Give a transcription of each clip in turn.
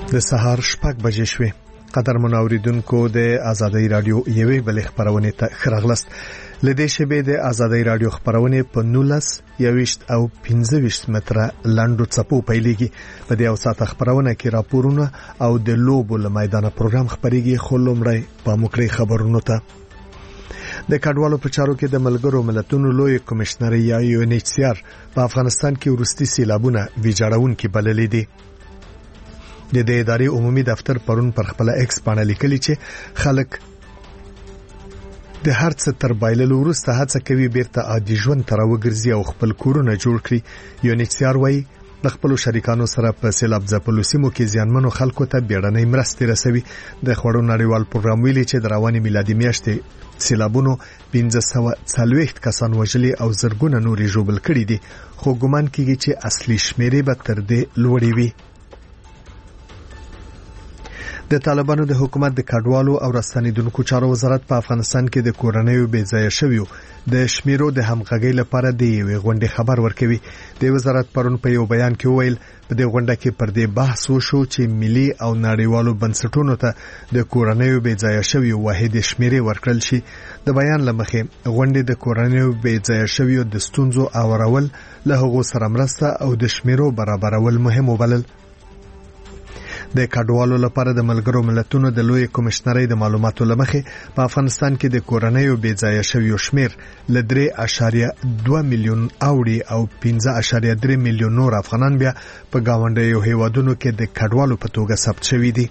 د سهار 6 بجې شوې. قدرمن اوریدونکو د آزادۍ رادیو یوې بل خبرونه ته خراغلست. لدې شبې د آزادۍ رادیو خبرونه په 19 21 او 25 متره لاندو چپو پیلېږي. په دې اوساته خبرونه کې راپورونه او د لوبو لمایدانه پروګرام خبريږي. خلومړی په مکرې خبرونو ته د کډوالو په چارو کې د ملګرو ملتونو لوی کمشنر یا UNHCR په افغانستان کې ورستي سیلابونه ویجاړون کې بللې دي. د دې ادارې عمومي دفتر پرون پر خپل ایکس باندې لیکلي چې خلک د هر څه تر بایللو وروسته هڅه کوي بیرته عادي ژوند ته راوګرځي او خپل کورونه جوړ کړي. UNHCR وايي د خپل شریکانو سره په سیلاب ځپلو سیمو کې زیانمنو خلکو ته بیړنۍ مرستې رسوي. د خوړو نړیوال پروګرام ویلي چې د رواني میلادي میاشتې سیلابونو 1540 کسان وژلي او زرګونه نورې ژوبل کړي دي، خو ګومان کیږي چې اصلي شمیرې به تر دې لوړې وي. د طالبانو د حکومت د کډوالو او راستنیدونکو چارو وزارت په افغانستان کې د کورنیو بې ځایه شویو د شمیرو د همغږۍ لپاره د یوې غونډې خبر ورکوي. د وزارت پرون په یو بیان کې ویل په دې غونډه کې پر دې بحث وشو چې ملي او نړیوالو بنسټونو ته د کورنیو بې ځایه شویو واحد شمیرې ورکړل شي. د بیان لمخې غونډې د کورنیو بې ځایه شویو د ستونزو اورول، له هغو سره مرسته او د شمیرو برابرول مهم وبلل. د کډوالو لپاره د ملګرو ملتونو د لوی کمشنرۍ د معلوماتو لمخې په افغانستان کې د کورنیو بې ځایه شویو شمیر ل 3.2 میلیون اوړي او 15.3 میلیون نور افغانان بیا په گاونډیو هیوادونو کې د کډوالو په توګه ثبت شوي دي.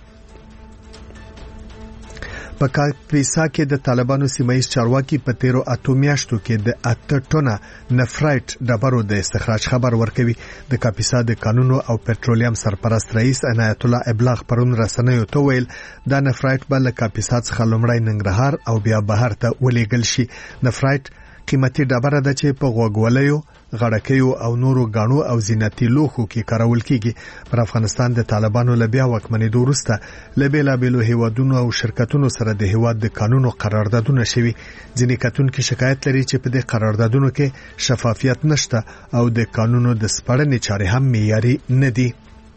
په کاپیسا کې د طالبانو سیمایي چارواکي په 13 میاشتو کې د 8 ټنه نفرایټ ډبرو د استخراج خبر ورکوي. د کاپیسا د قانونو او پټرولیم سرپرست رئیس عنایت الله ابلاغ پرون رسنیو ته ویل دا نفرایټ بل کاپیسا څخه لومړی ننګرهار او بیا بهر ته ولېږل شي. نفرایټ قیمتي ډبره ده چې په غوږولیو، غړکیو او نورو غاڼو او زینتي لوښو کې کارول کیږي. پر افغانستان د طالبانو لبیا وکمنېدو وروسته لبیلابیلو هیوادونو او شرکتونو سره د هیواد د قانونو قراردادونه شوي. ځینې کتونکو شکایت لري چې په دې قراردادونو کې شفافیت نشته او د قانونو د سپړنې چارې هم معیاري نه دي.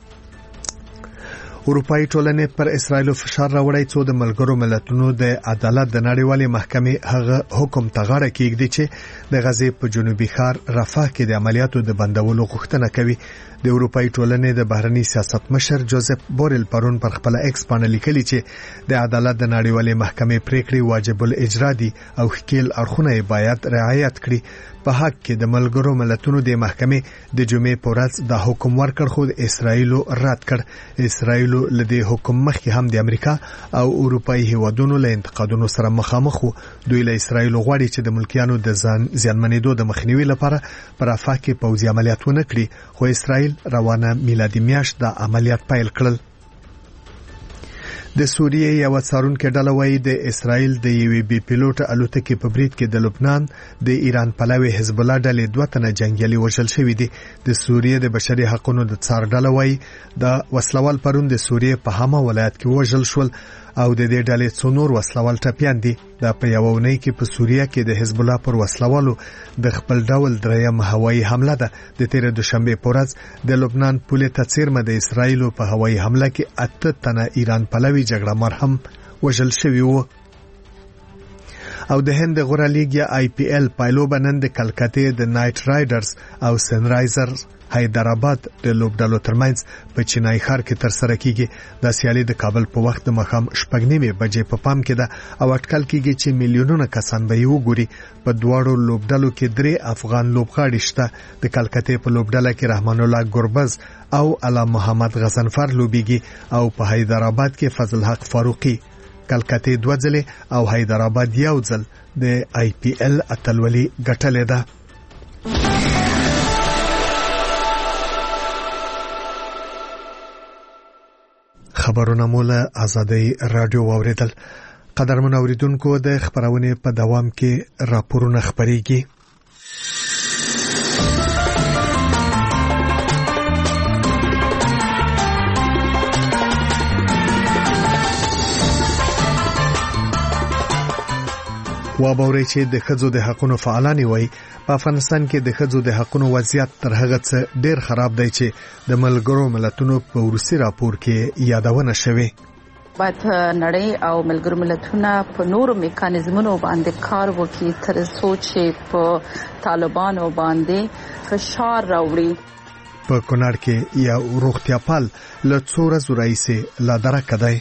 اروپایي ټولنې پر اسرائیل فشار راوړی څو د ملګرو ملتونو د عدالت د نړیوالې محکمې هغه حکم ته غاړه کېږدي چې د غزې په جنوبي ښار رفح کې د عملیاتو د بندولو غوښتنه کوي. د اروپایي ټولنې د بهرني سیاست مشر جوزف بورل پرون پر خپل ایکس باندې لیکلي چې د عدالت د نړیوالې محکمې پریکړې واجب الاجرا دي او ښکیل اړخونه باید رعایت کړي. په حق کې د ملګرو ملتونو د محکمې د جمعې په ورځ د حکم ورکړ خو د اسرائیل رد کړ. اسرائیل له دې حکم مخکې هم د امریکا او اروپایي هیوادونو له انتقادونو سره مخامخ وو. دوی له اسرائیل غواړي چې د ملکیانو د زیانمنېدو د مخنیوي لپاره پر رفح کې پوځي عملیات ونه کړي، خو اسرائیل روانه میلادي میاشت د عملیات پیل کړل. د سوریې یو څارونکو ډله وايي د اسرائیل د یوې بي پیلوټ الوتکې په برید کې د لبنان د ایران پلوي حزب الله ډلې 2 تنه جنگیالي وژل شوي دي. د سوریې د بشري حقوقو د څار ډله وايي د وسلوال پرون د سوریې په هما ولایت کې وژل شول او د دې ډلې څو نور وسلوال ټپيان دي. دا په یو ونې کې په سوریه کې د حزب الله پر وسلوالو د خپل ډول دریم هوایي حمله ده. د 13 دوشنبه په ورځ د لبنان پولې ته څیرمه د اسرایل په هوایي حمله کې 8 تنه ایران پلوي جګړه مار هم وژل شوي وو. او د هند غوره لیګ یا IPL پایلو بنن د کلکتې د نایټ رایډرز او سنرایزر حیدرآباد د لوبډالو ترمنځ په چینای ښار کې تر سره کیږي. د سیالي د کابل په وخت د مخام 8:30 بجې په پام کې ده او اټکل کیږي چې میلیونونه کسان به یو ګوري. په دواړو لوبډالو کې 3 افغان لوبغاړي شته. د کلکتې په لوبډاله کې رحمان الله ګربز او علام محمد غزنفر لوبيږي او په حیدرآباد کې فضل حق فاروقي. کلکتې 2 ځله او حیدرآباد 1 ځل د IPL اتلولي ګټلې ده. خبرونه مولا آزادۍ رادیو واوریدل. قدرمن اوریدونکو د خبرونه په دوام کې راپورونه خبريږي. وابوري چې د ښځو د حقوقو فعالان وي په افغانستان کې د ښځو د حقوقو وضعیت تر هغه څه ډیر خراب دی چې د ملګرو ملتونو په وروستي راپور کې یادونه شوې. باید نړۍ او ملګرو ملتونه په نورو میکانیزمونو باندې کار وکړي تر څو چې په طالبانو باندې فشار راوړي. په کونړ کې یو روغتیاپال له څو ورځې راهیسې لا درک دی.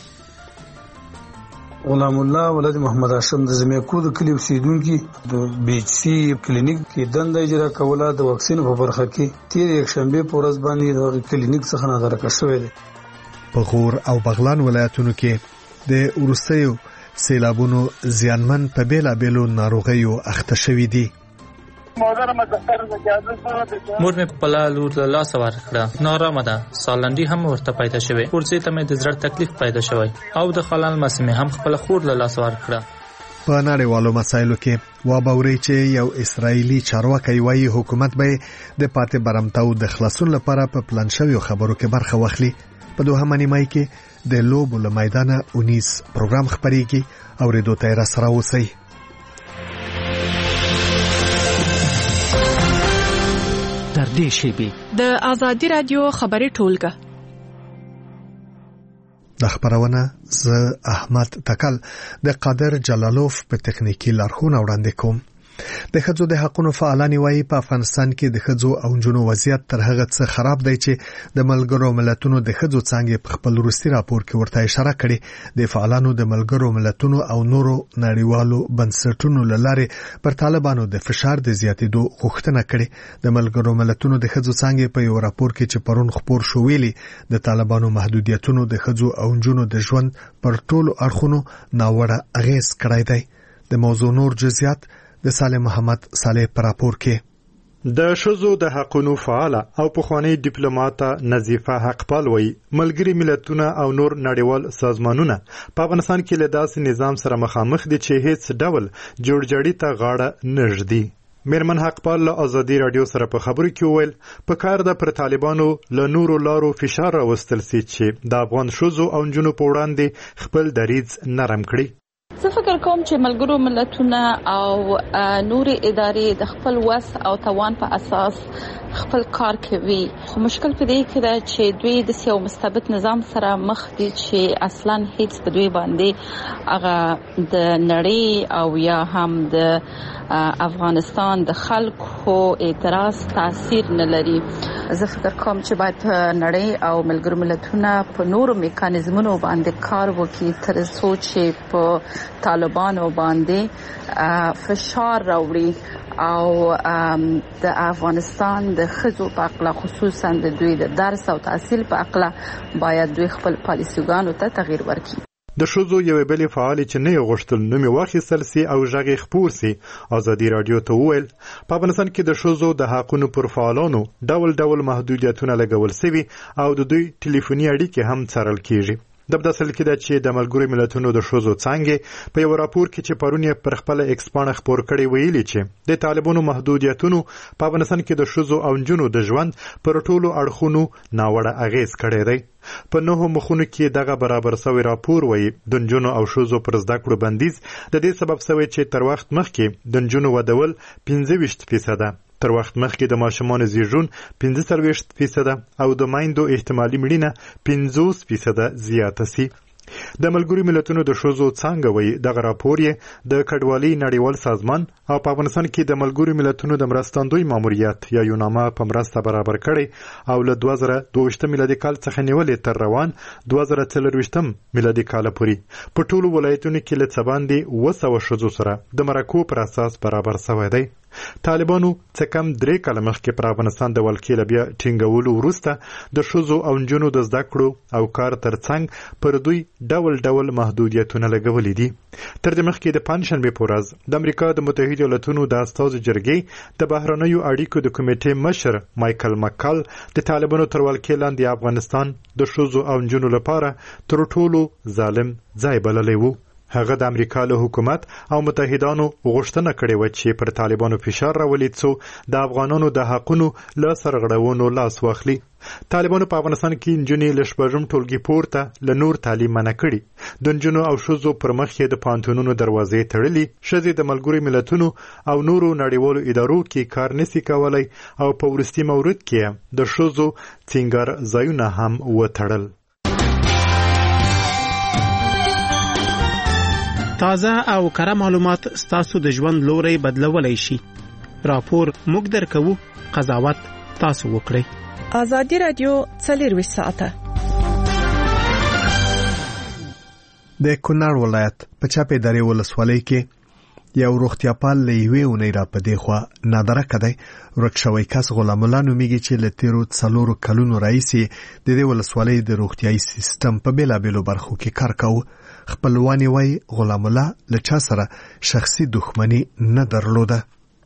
غلام الله ولد محمد هاشم د زمیکو د کلی اوسیدونکو د بی ایچ سی کلینیک کې دنده اجرا کوله د واکسین په برخه کې تیر یک شنبه په ورځ باندې د کلینیک څخه نظر کښوي دي. په غور او بغلان ولایتونو کې د وروستیو سیلابونو زیانمن په بیلابېلو ناروغیو اخته شوي دي. مور مې په لور له لاس ورکړه، نارامه ده، سالنډي هم ورته پیدا شوه، ورڅې ته مې د زړه تکلیف پیدا شوی او د خلال مسمې هم خپل خور له لاس ورکړه. په نړیوالو مسایلو کې وابوري چې یو اسرایلی چارواکي وایي حکومت به د پاتې برمتاو د خلاصون لپاره په پلان شوی خبرو کې برخه واخلي. په دوهمه نیمه کې د لوبو له میدانه 19 پروګرام خبريږي او ریډیو تیر سره اوسئ. تر دې شیبې د آزادي رادیو خبري ټولګه د خبرونه ز احمد تکل د قادر جلالوف په تخنیکی لارښوونه وړاندې کوم. د ښځو د حقوقو فعالان وایي په افغانستان کې د ښځو او نجونو وضعیت تر هغه څه خراب دی چې د ملګرو ملتونو د ښځو څنګه په خپل وروستي راپور کې ورته اشاره کړې. د فعالانو د ملګرو ملتونو او نورو نړیوالو بنسټونو لاره پر طالبانو د فشار د زیاتېدو غوښتنه کړې. د ملګرو ملتونو د ښځو څنګه په یو راپور کې چې پرون خبر شو ویلي د طالبانو محدودیتونو د ښځو او نجونو د ژوند پر ټولو اړخونو ناوړه اغیز کړی دی. د موضوع نور جزئیات د سالم محمد صالح پر راپور کې. د شذو د حقوقو فعاله او پخوانی ډیپلوماټه نظیفه حقپال وی ملګری ملتونه او نور نړیوال سازمانونه په افغانستان کې له داسې نظام سره مخامخ دي چې هیڅ ډول جوړجاړي ته غاړه نږدي. میرمن حقپال له آزادي رادیو سره په خبرو کې وویل په کار د پر طالبانو له نورو لارو فشار راوستل سي چې د افغان شذو او نجونو په وړاندې خپل دریځ نرم کړي. زه فکر کوم چې ملګرو ملتونه او نوري ادارې د خپل وس او توان په اساس خپل کار کوي، خو مشکل په دې کې دا چې دوی د یو مستبد نظام سره مخ دي چې اصلا هیڅ په دوی باندې هغه د نړۍ او یا هم د افغانستان د خلکو اعتراض تاثیر نه لري. زه فکر کوم چې باید نړۍ او ملګرو ملتونه په نورو میکانیزمونو باندې کار وکړي تر څو چې په طالبانو باندې فشار راوړي او د افغانستان د ښځو په اړه خصوصا د دوی د درس او تحصیل په اړه باید دوی خپل پالیسیګانو ته تغییر ورکړي. د شذو یو بل فعال چې نه غوښتل نومي واخیستل سي او ژغې خپور سي. آزادي رادیو ته وویل په افغانستان کې د شذو د حقوقو پر فعالانو ډول ډول محدودیتونه لګول سوي او د دوی ټلیفوني اړیکې هم څارل کیږي. د بداسل کې د چې د ملګرو ملتونو د شذو څنګه په یو راپور کې چې پرونی پر خپل ایکسپانه خبر کړي ویلي چې د طالبانو محدودیتونو په افغانستان کې د شذو او نجونو د ژوند پر ټولو اړخونو ناوړه اغیز کړی دی. په نوو مخونو کې دغه برابر سوی راپور وایي د نجونو او شذو پر زده کړو بندیز د دې سبب سوی چې تر وخت مخکې د نجونو ودول 25% تر وخت مخکې د ماشومان زیږون 45% او د مایندو احتمالي مړینه 50% زیاته سي. د ملګرو ملتونو د شذو څنګه وایي دغه راپور یې د کډوالۍ نړیوال سازمان او په افغانستان کې د ملګرو ملتونو د مرستندوی ماموریت یا یوناما په مرسته برابر کړي او له 2022 میلادي کال څخه نیولې تر روان 2024 میلادي کال پورې په ټولو ولایتونو کې له څباندې 200 شذو سره د مرکو پر اساس برابر شوی دی. طالبانو څه کم 3 کاله مخکې پر افغانستان د ولکې بیا ټینګولو وروسته د شذو او نجونو د زده کړو او کار ترڅنګ پر دوی ډول محدودیتونه لګولې دي. تر دې مخکې د پنځشنبه په ورځ د امریکا د متحده ایالاتونو د استازو جرګې د بهرنیو اړیکو د کمیټې مشر مایکل مکال د طالبانو تر ولکې لاندې افغانستان د شذو او نجونو لپاره تر ټولو ظالم ځای بللی وو. هغه د امریکا له حکومت او متحدانو غوښتنه کړې و چې پر طالبانو فشار راولي څو د افغانانو د حقونو له سرغړونو لاس واخلي. طالبانو په افغانستان کې نجونې له شپږم ټولګي پورته له نور تعلیم منع کړي. د نجونو او ښځو پر مخ یې د پوهنتونونو دروازې تړلي. ښځې د ملګرو ملتونو او نورو نړیوالو ادارو کې کار نشي کولی او په وروستي مورد کې د ښځو څنګر ځایونه هم وتړل. تازه او کره معلومات ستاسو د ژوند لوري بدلولای شي. راپور موږ درکو، قضاوت تاسو وکړئ. آزادی رادیو 24 ساعته. د کونړ ولایت په چاپې درې ولسوالۍ کې یو روغتیاپال له یوې اونۍ را پدې خوا نادره کدی ورک شوی کس غلام الله نومیږي چې له تیرو 4 کلونو راهیسې د دې ولسوالۍ د روغتیايي سیستم په بیلابېلو برخو کې کار کاوه. خپلوانی وای غلام الله له چا سره شخصي دښمنی نه درلوده.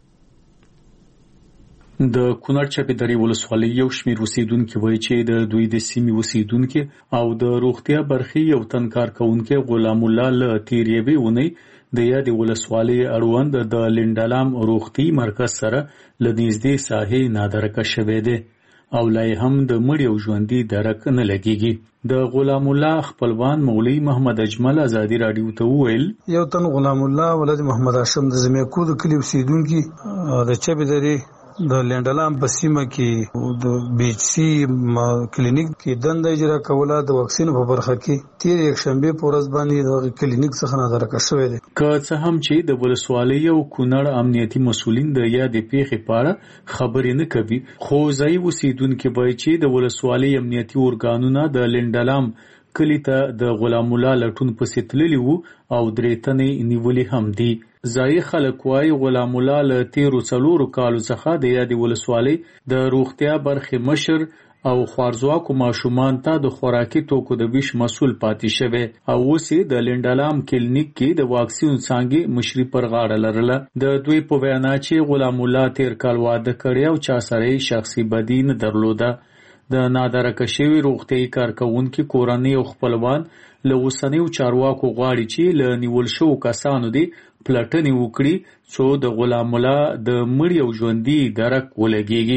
د کونړ چاپې درې ولسوالۍ یو شمېر اوسیدونکو وایي چې د دوی د سیمې اوسیدونکو او د روغتیا برخې یو تن کارکونکو غلام الله له تیرېوي ونی د یاد ولسوالۍ اړوند د لندلام روغتي مرکز سره لنیزدې ساحې نادرکه شوې ده او لای هم د مړی او ژوندۍ درک نه لګيږي. د غلام الله خپلوان مولوی محمد اجمل آزادی رادیو ته ویل یو تن غلام الله ولد محمد هاشم د زمیکو د کلی اوسیدونکو د چبې درې د لندلام په سیمه کې د بی ایچ سی کلینیک کې دنده اجرا کوله. د واکسین په برخه کې تیر یک شنبه په ورځ باندې د کلینیک څخه نظر کښوي دي. که څه هم چې د ولسوالۍ او کونړ امنیتي مسولین د یاد پیښې په اړه خبرې نه کوي، خو ځای اوسیدونکو وایي چې د ولسوالۍ امنیتي ارګانونه د لندلام کلی ته د غلام الله لټون پسې تللی وو او درې تنې نیولې هم دي. ځای خلک وايي غلام الله له 13 کالو څخه د یادې ولسوالۍ د روغتیا برخې مشر او خوارزواکو ماشومان ته د خوراکي توکو د ویش مسول پاتې شوی او اوس د لندلام کلینیک کې د واکسین څنګه مشري پر غاړه لرله. د دوی په وینا چې غلام الله تیر کال واده کړی او چا سره شخصي بدی نه درلوده. د نادرکه شوی روغتیايي کارکونکو کورنۍ او خپلوان له اوسنیو چارواکو غواړي چې له نیول شو کسانو دی پلټنې وکړي څو د غلام الله د مړی او ژوندۍ درک ولګيږي.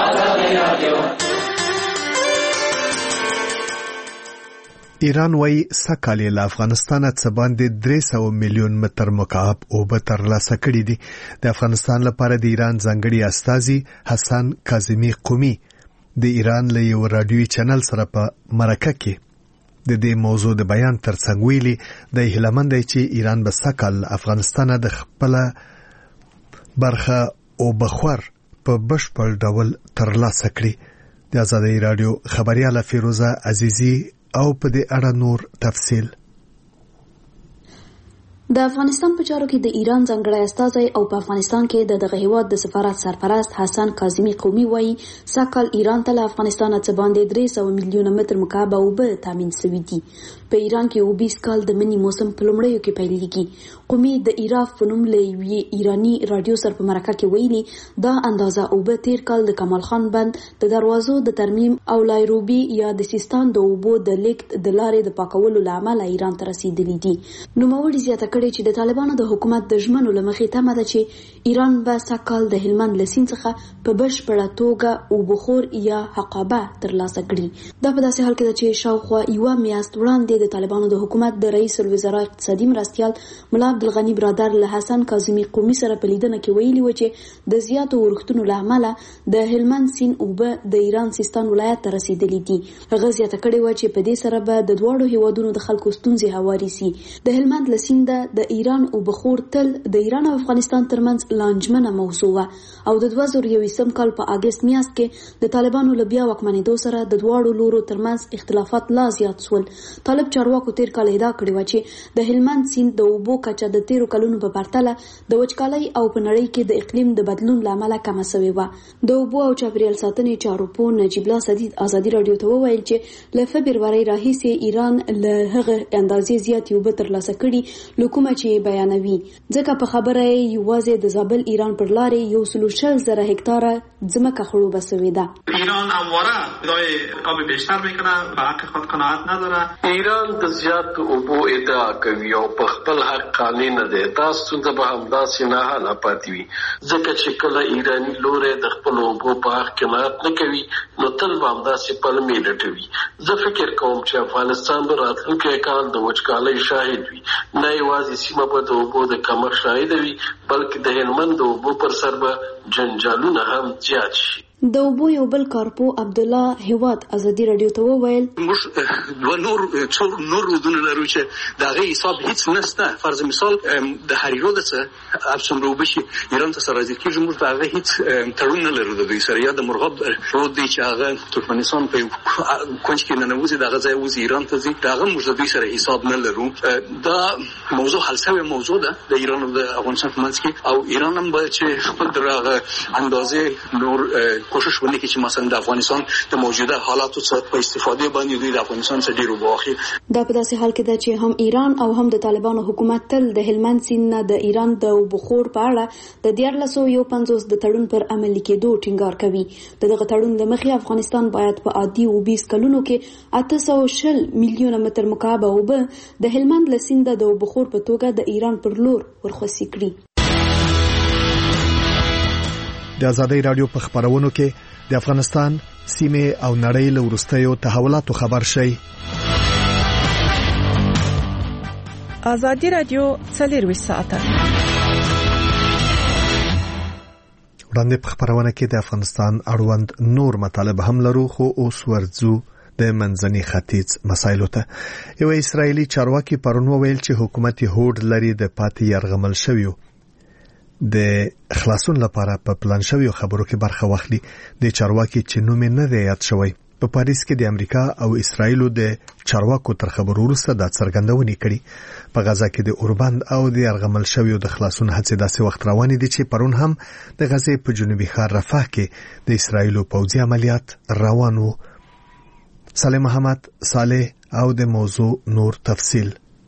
ایران وای سکهاله له افغانستان څخه باندې 300 میلیون متر مکعب اوبه ترلاسه کړي دي. د افغانستان لپاره د ایران ځانګړي استازي حسن کاظمی قومي د ایران له یو رادیوي چینل سره په مرکه کې د دې موضوع د بیان ترڅنګ ویلي د هلمند چې ایران به سکهال افغانستان د خپل برخه او بخور په بشپړ ډول ترلاسه کړي. د آزادۍ رادیو خبرياله فیروزه عزیزی او په دې اړه نور تفصیل. د افغانستان په چارو کې د ایران ځانګړی استازی او په افغانستان کې دغه هیواد د سفارت سرپرست حسن کاظمی قومي وایي سکهال ایران ته له افغانستان څخه باندې 300 میلیون متر مکعب اوبه تامین شوي دي. په ایران کې اوبه سکهال د منی موسم په لومړیو کې پیلېږي. قومي د ایراف په نوم له ایرانی رادیو سره په مرکه کې ویلي دا اندازه اوبه تیر کال د کمال خان بند د دروازو د ترمیم او لایروبي یا د سیستان د اوبو د لیکت د لارې د پاکولو لامل ایران ته رسیدلي دي. نو مولوی زیاته کړي چې د طالبانو د حکومت د ژمنو لمخې تمه ده چې ایران به سکهال د هلمند لسین څخه په بشپړه توګه اوبخور یا حقابه ترلاسه کړي. دا په داسې حال کې ده چې شاوخوا یو میاشت وړاندې د طالبانو د حکومت د رئیس الوزرا اقتصادي مرستیال مولا عبدالغنی برادر له حسن کاظمی قومي سره په لیدنه کې ویلي و چې د زیاتو ورښتونو لامل د هلمند سین اوبه د ایران سیستان ولایت ته رسیدلي دي. هغه زیاته کړې و چې په دې سره به د دواړو هیوادونو د خلکو ستونزې هواري سي. د هلمند لسین د ایران اوبخور تل د ایران او افغانستان ترمنځ لانجمنه موضوع او د 2021 کال په اگست میاشت کې د طالبانو له بیا واکمنېدو سره د دواړو لورو ترمنځ اختلافات لا زیات شول. طالب چارواکو تیر کال ادعا کړې و چې د هلمند سیند د اوبو کچه د 13 کلونو په پرتله د وچکالۍ او په نړۍ کې د اقلیم د بدلون لامل کم شوی و. د اوبو او چاپیریال ساتنې چارو په نجیب الله سدید آزادی رادیو ته وویل چې له فبرवरी راهیسې ایران له هغه اندازې زیات اوبه ترلاسه کړي لکه چې بیانوي. ځکه په خبره یوازې د زابل ایران پر لارې 140,000 هکتاره ځمکه خړوبه شوې ده. ایران همواره ادعای آب بیشتر میکنه، به حق خود قناعت نداره. ایران ایران د زیات اوبو ادعا کوي او په خپل حق قانع نه دی. تاسو ته به همداسې نه حاله پاتې وي ځکه چې کله ایراني لوري د خپل اوبو په حق قناعت نه کوي نو تل به همداسې پلمې لټوي. زه فکر کوم چې افغانستان به راتلونکی کال د وچکالۍ شاهد وي. نه یوازې سیمه به د اوبو د کمښت شاهد وي بلکې د هلمند د اوبو پر سر به جنجالونه هم زیات شي. د اوبو یو بل کارپو عبد الله هیواد ازادي رادیو ته وویل موږ نور ودونه لرو چې دا غي حساب هیڅ نشته. فرض مثال د هریرو د څه ابسم روبشي ایران ته سره ځکه چې موږ دا غي هیڅ تړون نه لرو د دوی سره. یا د مرغاب رود دی چې هغه ترکمنستان په کونج کې نه نوځي دا غځای وځي ایران ته ځي دا موږ د دوی سره حساب نه لرو. دا موضوع حل شوی موضوع ده د ایران او د افغانستان په منځ کې او ایران هم باید چې خپل درغه اندازې نور کوشش وکړي چې مثلا د افغانستان د موجوده حالاتو څخه په استفاده باندې دوی د افغانستان څخه ډیرو واخلي. دا په داسې حال کې ده چې هم ایران او هم د طالبانو حکومت تل د هلمند سیند نه د ایران د بخور په اړه د 1450 د تړون پر عملي کېدو ټینګار کوي. دغه تړون له مخې افغانستان باید په عادي او 20 کلونو کې 810 میلیونه متر مکعب اوبه د هلمند له سیند د بخور په توګه د ایران پر لور ورخصي کړي. د ازادي رادیو په خبرونو کې د افغانستان سیمه او نړۍ له وروستیو تحولاتو خبر شي. ازادي رادیو 24 ساعته وړاندې په خبرونه کې د افغانستان اړوند نور مطالب هم لرو خو اوس ورځو د منځني ختیځ مسایلو ته. یو اسرایلی چارواکي پرون ویل چې حکومت هوډ لري د پاتې يرغمل شویو د خلاصون لپاره په پلان شوی خبرو کې برخه واخلي. د چارواکي چې نوم نه دی یاد شوی په پاریس کې د امریکا او اسرایل د چارواکو تر خبرو وروسته د څرګندونې کړي. په غزا کې د اوربند او د يرغمل شویو د خلاصون هڅې داسې وخت روان دي چې پرون هم د غزې په جنوبي ښار رفح کې د اسرایل پوځي عملیات روان وو. صالح محمد صالح او د موضوع نور تفصیل.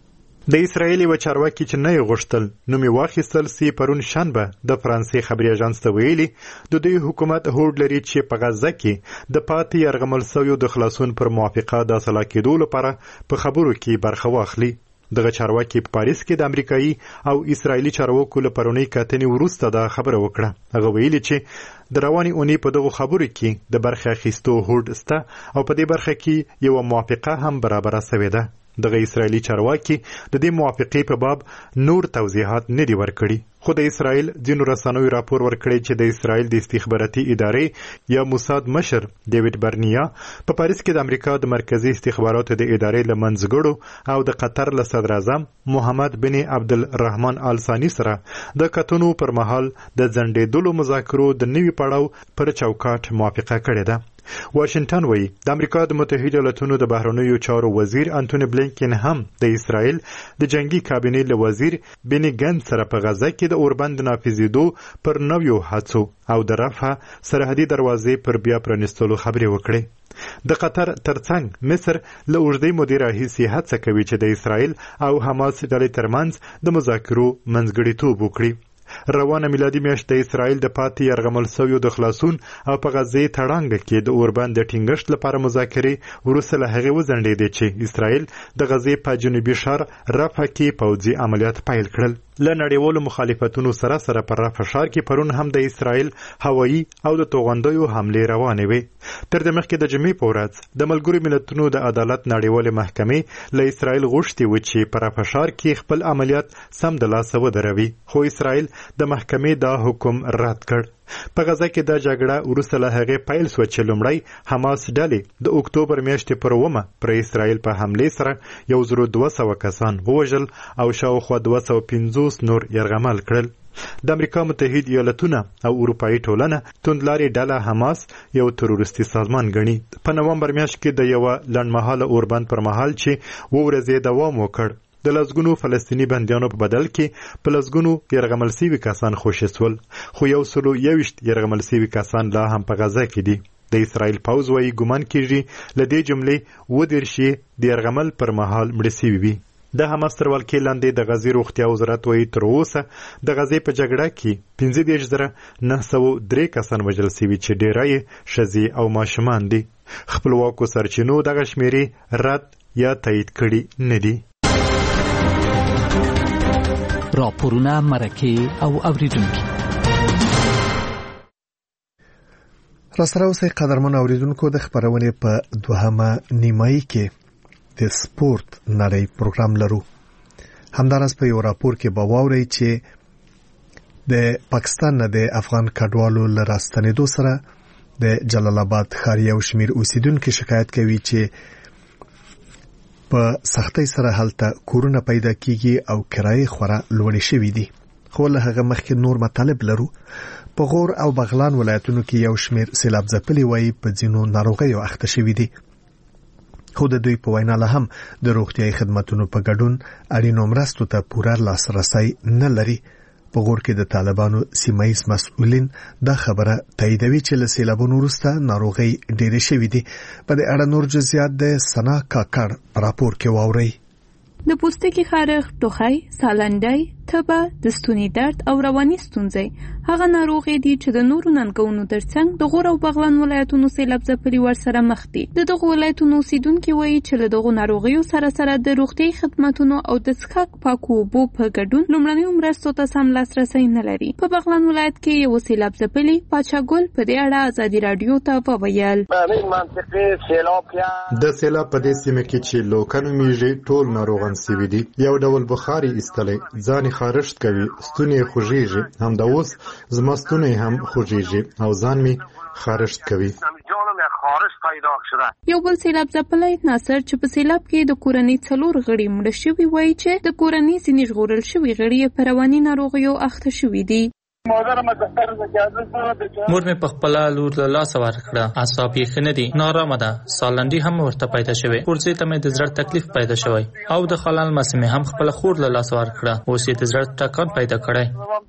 د اسرایلی و چارواکي چې نه غوښتل نو می واخیستل سی پرون شنبه د فرانسې خبري اژانس ته ویلي د دوی حکومت هوډ لري چې په غزه کې د پاتې يرغمل شویو د خلاصون پر موافقه د اصلاح کېدو لپاره په خبرو کې برخه واخلي. دغه چارواکي په پاریس کې د امریکایي او اسرایلی چارواکو له پرونی کتنې وروسته دا خبره وکړه. هغه ویلي چې د رواني اونۍ په دغه خبرو کې د برخه اخیستو هوډ سته او په دې برخه کې یو موافقه هم برابر شوې ده. دغه اسرایلی چارواکي د دې موافقې په باب نور توضیحات نه دی ورکړي. خو د اسرایل ځینو رسنیو راپور ورکړی چې د اسرایل د استخباراتي ادارې یا موساد مشر ډیوډ برنیا په پاریس کې د امریکا د مرکزی استخباراتو د ادارې له منځګړو او د قطر له صدر اعظم محمد بن عبدالرحمن آل ثانی سره د کتنو پر مهال د ځنډېدلو مذاکرو د نوي پړاو پر چوکاټ موافقه کړې ده. واشنگټن وایي د امریکا د متحده ایالاتونو د بهرنیو چارو وزیر انټونی بلینکن هم د اسرایل د جنگي کابینې له وزیر بنی ګنز سره په غزه کې د اوربند نافذېدو پر نویو هڅو او د رفح سرحدي دروازې پر بیا پرانیستلو خبرې وکړې. د قطر ترڅنګ مصر له اوږدې مودې راهیسې هڅه کوي چې د اسرایل او حماس ډلې ترمنځ د مذاکرو منځګړیتوب وکړي. روانه میلادي میاشت د اسرایل د پاتې يرغمل شویو د خلاصون او په غزې تړانګ کې د اوربند د ټینګښت لپاره مذاکرې وروسته له هغې وځنډېدې چې اسرایل د غزې په جنوبي ښار رفح کې پوځي عملیات پیل کړل. له نړیوالو مخالفتونو سره سره پر رفح ښار کې پرون هم د اسرایل هوایي او د توغندیو حملې روانې وې. تر دې مخکې د جمعې په ورځ د ملګرو ملتونو د عدالت نړیوالې محکمې له اسرایل غوښتي و چې پر رفح ښار کې خپل عملیات سم د لاسه ودروي، خو اسرایل د محکمې دا حکم رد کړ. په غزه کې د جګړه وروسته له هغې پیل شوه چې لومړی حماس ډلې د اکتوبر میاشتې پر 9 پر اسرایل په حملې سره 1200 کسان ووژل او شاوخوا 250 نور یرغمل کړل. د امریکا متحده ایالاتونه او اروپایي ټولنه توندلارې ډله حماس یو تروریستي سازمان ګڼي. په نومبر میاشت کې د یوه لنډمهاله اوربند پر مهال چې 2 ورځې دوام وکړ د لسګونو فلسطینی بندیانو په بدل کې په لسګونو یرغمل شوي کسان خوشي شول، خو 121 یرغمل شوي کسان لا هم په غزه کې دي. د اسرایل پوځ وايي ګمان کېږي له دې جملې 20 د یرغمل پر مهال مړه شوي وي. د حماس تر ولکې لاندې د غزې روغتیا وزارت وايي تر اوسه د غزې په جګړه کې 15,903 کسان وژل شوي چې ډېری یې ښځې او ماشومان دي. خپلواکو سرچینو دغه شمیرې رد یا تایید کړي نه دي. راپورونه، مرکې او اوریدونکي راسره اوسئ قدرمن اوریدونکو. د خبرونې په دوهمه نیمایي کې د سپورت نړۍ پروګرام لرو. همداراز په یو راپور کې به واورئ چې د پاکستان نه د افغان کډوالو له راستنېدو سره د جلال آباد ښار یو شمېر اوسیدونکو شکایت کوي چې په سختۍ سره هلته کورونه پیدا کیږي او کرایې خورا لوړې شوې دي. خو له هغه مخکې نور مطالب لرو. په غور او بغلان ولایتونو کې یو شمېر سیلاب ځپلي وایي په ځینو ناروغیو اخته شوي دي. خو د دوی په وینا له هم د روغتیايي خدماتو په ګډون اړینو مرستو ته پوره لاسرسی نه لري. په غور کې د طالبانو سیمایي مسؤلین دا خبره تاییدوي چې له سیلابونو وروسته ناروغي ډېرې شوې دي. په دې اړه نور جزئیات د سنا کاکړ راپور کې واورئ. د پوستکي خارښ، ټوخی، سالنډۍ، تبه، د ستوني درد او رواني ستونزې هغه ناروغي دي چې د نورو ننګونو ترڅنګ د غور او بغلان ولایتونو سیلاب ځپلي ورسره مخ دي. دغه ولایتونو اوسیدونکي وایي چې له دغو ناروغیو سره سره د روغتیايي خدماتو او د څښاک پاکو اوبو په ګډون لومړنیو مرستو ته سم لاسرسی نه لري. په بغلان ولایت کې یو سیلاب ځپلي پاچا ګل په دې اړه ازادي رادیو ته وویل. د سیلاب په دې سیمه کې چې لوکانو میږي ټول ناروغان سوي دي. یو ډول بخاري ایستلې، ځان خارښت کوي، ستونی خوږیږي، هم د اوس زما ستونی هم خوږیږي او ځان می خارښت کوي. یو بل سیلاب ځپلی ناصر چې په سیلاب کې د کورنۍ 4 غړي مړه شوي وایي چې د کورنۍ ځینې ژغورل شوي غړي په رواني ناروغیو اخته شوي دي. مور مې په خپل لور له لاسه ورکړه، اعصاب یې ښه نه دي، نارامه ده، سالنډي هم ورته پیدا شوې، ورځې ته مې د زړه تکلیف پیدا شوی او د خلال مې هم خپل خور له لاسه ورکړه، اوس یې د زړه ټکان پیدا کړی.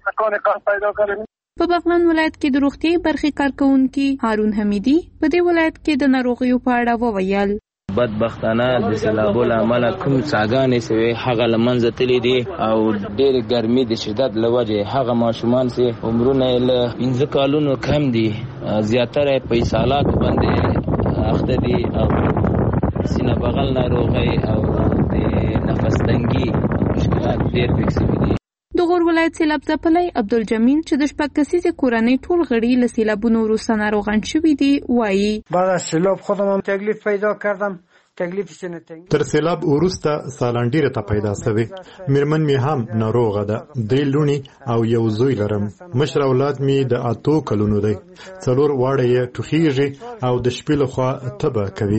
په بغلان ولایت کې د روغتیايي برخې کارکونکي هارون حمیدي په دې ولایت کې د ناروغیو په اړه وویل. بدبختانه د سیلابو له امله کوم څاګانې سوي هغه له منځه تللي دي او ډېرې ګرمي د شدت له وجې هغه ماشومان چې عمرونه یې له 15 کالونو کم دي زیاتره په اسهالاتو باندې اخته دي او سینه بغل ناروغۍ او د نفس تنګي مشکلات ډېر پکې سوي دي. د غور ولایت سیلاب ځپلی عبدالجمیل چې د 6 کسیزې کورنۍ ټول غړي له سیلابونو وروسته ناروغان شوي دي وایي. بعد از سیلاب خودم هم تکلیف پیدا کردم. تر سیلاب وروسته سالنډي راته پیدا شوی. میرمن می هم ناروغه ده. 3 لونی او یو زوی لرم. مشر اولاد می د 8 کلونو دی. 4 واړه یې ټوخیږي او د شپې لخوا تبه کوي.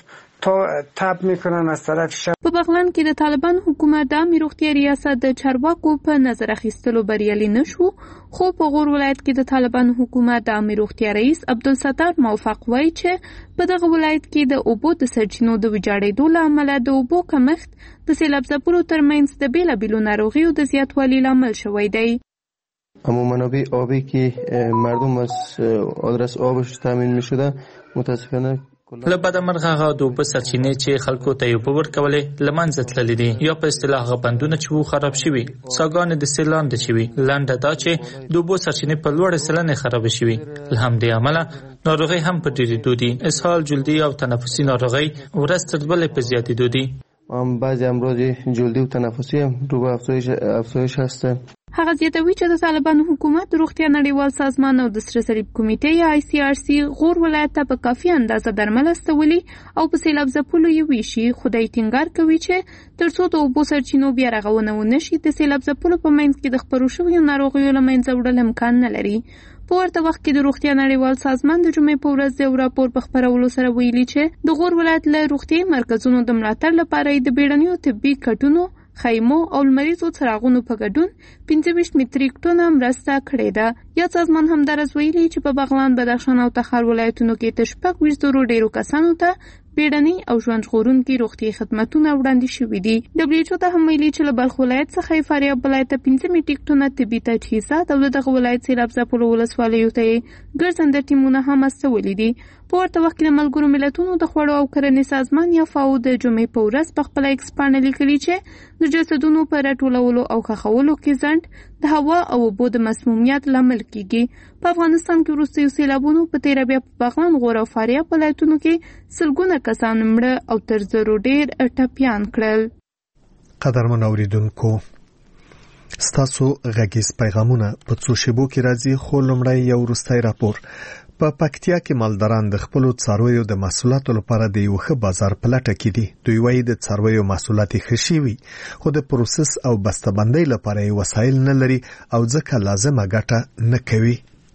تاب میکنن از طرف شب. په بغلان کې د طالبان حکومت د عامه روغتیا ریاست د چارواکو په نظر اخیستلو بریالي نشو، خو په غور ولایت کې د طالبان حکومت د عامه روغتیا رئیس عبدالستار موفق وایي چې په دغه ولایت کې د اوبو د سرچینو د ویجاړېدو له امله د اوبو کمښت د سیلاب ځپلو ترمنځ د بیلابیلو ناروغیو د زیاتوالي لامل شوی دی. اما منابع آبی که مردم از آدرس آبش تامین می شده متاسفانه له بده مرغه هغه د اوبو سرچینې چې خلکو ته یې اوبه ورکولې له منځه تللې دي، یا په اصطلاح هغه بندونه چې وو خراب شوي، څاګانې د سیل لاندې شوي. لنډه دا چې د اوبو سرچینې په لوړې سلنې خراب شوي، له همدې امله ناروغۍ هم په ډېرېدو دي. اسهال، جلدي او تنفسي ناروغۍ ورځ تر بلې په زیاتېدو دي. بعضی امراض جلدی و تنفسی هم رو به افزایش هسته. هغه زیاتوي چې د طالبانو حکومت روغتیا نړیوال سازمان او د سره صلیب کمیټې یا ICRC غور ولایت ته په کافي اندازه درمل استولي او په سیلاب ځپلو یې ویشي. خدای ټینګار کوي چې ترڅو د اوبو سرچینو بیا رغونه ونه شي د سیلاب ځپلو په منځ کې د خپرو شویو ناروغیو له منځه وړل امکان نه لري. په ورته وخت کې د روغتیا نړیوال سازمان د جمعې په ورځ یو راپور په خپرولو سره ویلي چې د غور ولایت له روغتیايي مرکزونو د ملاتړ لپاره د بیړنیو طبي کټونو، خیمو او لمریزو څراغونو په ګډون 25 متریک ټنه مرسته کړې ده. یا سازمان همدارس ویلي چې په بغلان، بدخشان او تخار ولایتونو کې د 26 ډیرو کسانو ته بیړني او ژوند ژغورونکي روغتیايي خدماتونه وړاندې شوي دي. WHO ته هم ویلي چې له بلخ ولایت څخه فاریاب ولایت ته 5 متریک ټنه طبي تجهیزات او دغه ولایت سیلاب ځپلو ولسوالیو ته ګرځنده ټیمونه هم استولي دي. په ورته وخت کې ملګرو ملتونو د خوړو او کرنې سازمان یا فاو د جمعې په ورځ په خپل ایکس باندې لیکلي چې د جسدونو په راټولولو او ښخولو کې ځنډ د هوا او اوبو د مسمومیت لامل کیږي. په افغانستان کې وروستیو سیلابونو په تیره بیا په بغلان، غور او فاریاب ولایتونو کې سلګونه کسان مړه او تر زرو ډیر ټپیان کړل. قدرمن اوریدونکو، ستاسو غږیز پیغامونه په څو شیبو کې راځي، خو لومړی یو وروستی راپور. په پکتیا کې مالداران د خپلو څارویو د محصولاتو لپاره د یو ښه بازار په لټه کې دي. دوی وایي د څارویو محصولات ښه شوي، خو د پروسس او بسته‌بندۍ لپاره یې وسایل نه لري او ځکه لازمه ګټه نه کوي.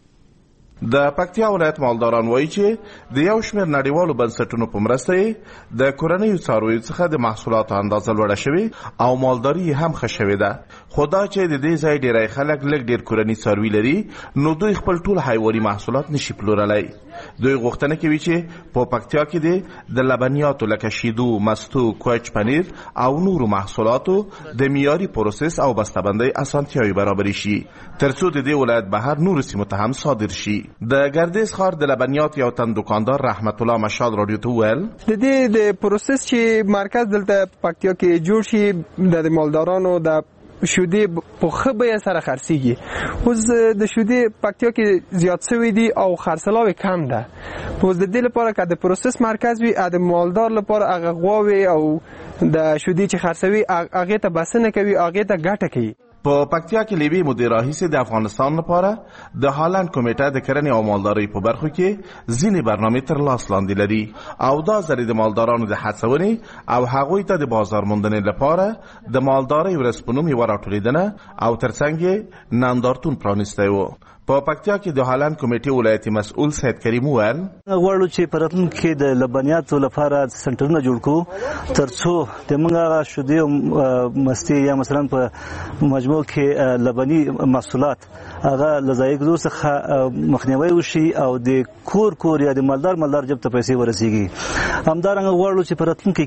د پکتیا ولایت مالداران وایي چې د یو شمېر نړیوالو بنسټونو په مرسته یې د کورنیو څارویو څخه د محصولاتو اندازه لوړه شوې او مالداري یې هم ښه شوې ده. خو دا چې د دې ځای ډېری خلک لږ ډېر کورني څاروي لري، نو دوی خپل ټول حیواني محصولات نشي پلورلی. دوی غوښتنه کوي چې په پکتیا کې د لبنیاتو لکه شیدو، مستو، کوچ پنیر او نورو محصولاتو د معیاري پروسس او بسته‌بندۍ اسانتیاوې برابرې شي، ترڅو د دې ولایت بهر نورو سیمو ته هم صادر شي. د ګردیز ښار د لبنیات یو تن دکاندار رحمت الله مشال رادیو ته وویل د دې د پروسس چې مرکز دلته پکتیا کې جوړ شي، د مالدارانو د شودې په ښه بیه سره خرڅیږي. اوس د شودې پکتیا کې زیات شوی دي او خرڅلاو کم ده. اوس د دې لپاره که د پروسس مرکز وي، د مالدار لپاره هغه غواوي او د شودې چې خرڅوي هغې ته بسنه کوي، هغې ته ګټه کوي. په پکتیا کې لیبي مدیر راهیسې د افغانستان لپاره د هالند کمیټه د کرنې او مالدارۍ په برخو کې ځینې برنامې تر لاس لاندې لري او دا ځل د مالدارانو د هڅونې او هغوی ته د بازار موندنې لپاره د مالدارۍ ورځ په نوم یوه راټولېدنه او ترڅنګ یې نندارتون پرانیستی و. په پکتیا کې د هالند کمیټې ولایتي مسؤل سید کریم وویل غواړو چې په راتلونکي کې د لبنیاتو لپاره سنټرونه جوړ کړو، ترڅو د موږ شودې او مستې یا مثلا په مجموع کې لبني محصولات هغه له ضایع کېدو څخه مخنیوی وشي او د کور یا د مالدار جب ته پیسې ورسیږي. همدارنګه غواړو چې په راتلونکي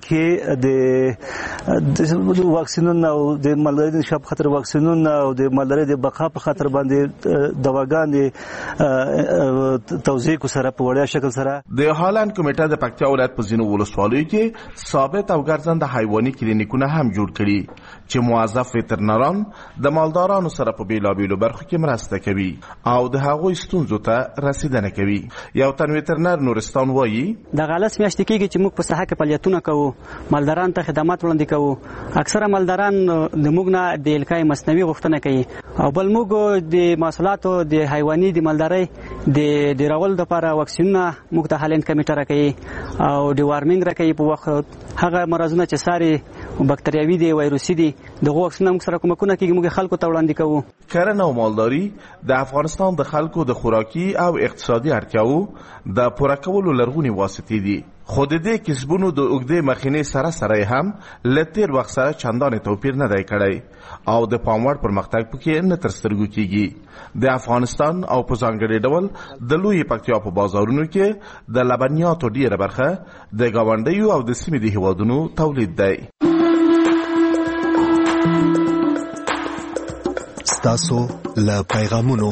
کې د واکسینونو او د مالدارۍ د شاپ خطر واکسینونو او د مالدارۍ د بقا په خاطر باندې دواګانې توزیع کو سره په وړیا شکل سره. د هالند کمیټه د پکتیا ولایت په ځینو ولسوالیو کې ثابت او ګرځنده حیواني کلینیکونه هم جوړ کړي چې موظف وترنران د مالدارانو سره په بیلابیلو برخو کې مرسته کوي او د هغوی ستونزو ته رسیدنه کوي. یو تن وترنر نورستان وایي د غلس میاشتې کېږي چې موږ په ساحه کې فعالیتونه کوو، مالداران ته خدمات وړاندې کوو. اکثره مالداران د موږ نه د الکای مصنوعي غوښتنه کوي او بل موږ د محصولاتو د حیواني د مالدارۍ د راول لپاره واکسینونه موږ ته هالند کمیټه راکوي او د وارمینګ راکوي په وخت هغه مرضونه چې ساري بکتریاوي دي، وایروسي دي، دغه واکسینونه موږ سره کومکونه کوي، موږ خلکو ته وړاندې کوو. کرنه او مالداري د افغانستان د خلکو د خوراکي او اقتصادي اړتیاو د پوره کولو لرغونې واسطې دي. خو د دې کسبونو د اوږدې مخینې سره هم له تېر وخت سره چندانې توپیر نه دی کړی او د پام وړ پرمختګ پکې نه تر سترګو کېږي. د افغانستان او په ځانګړي ډول د لویې پکتیا په بازارونو کې د لبنیاتو ډېره برخه د ګاونډیو او د سیمې د هیوادونو تولید دی. ستاسو له پیغامونو.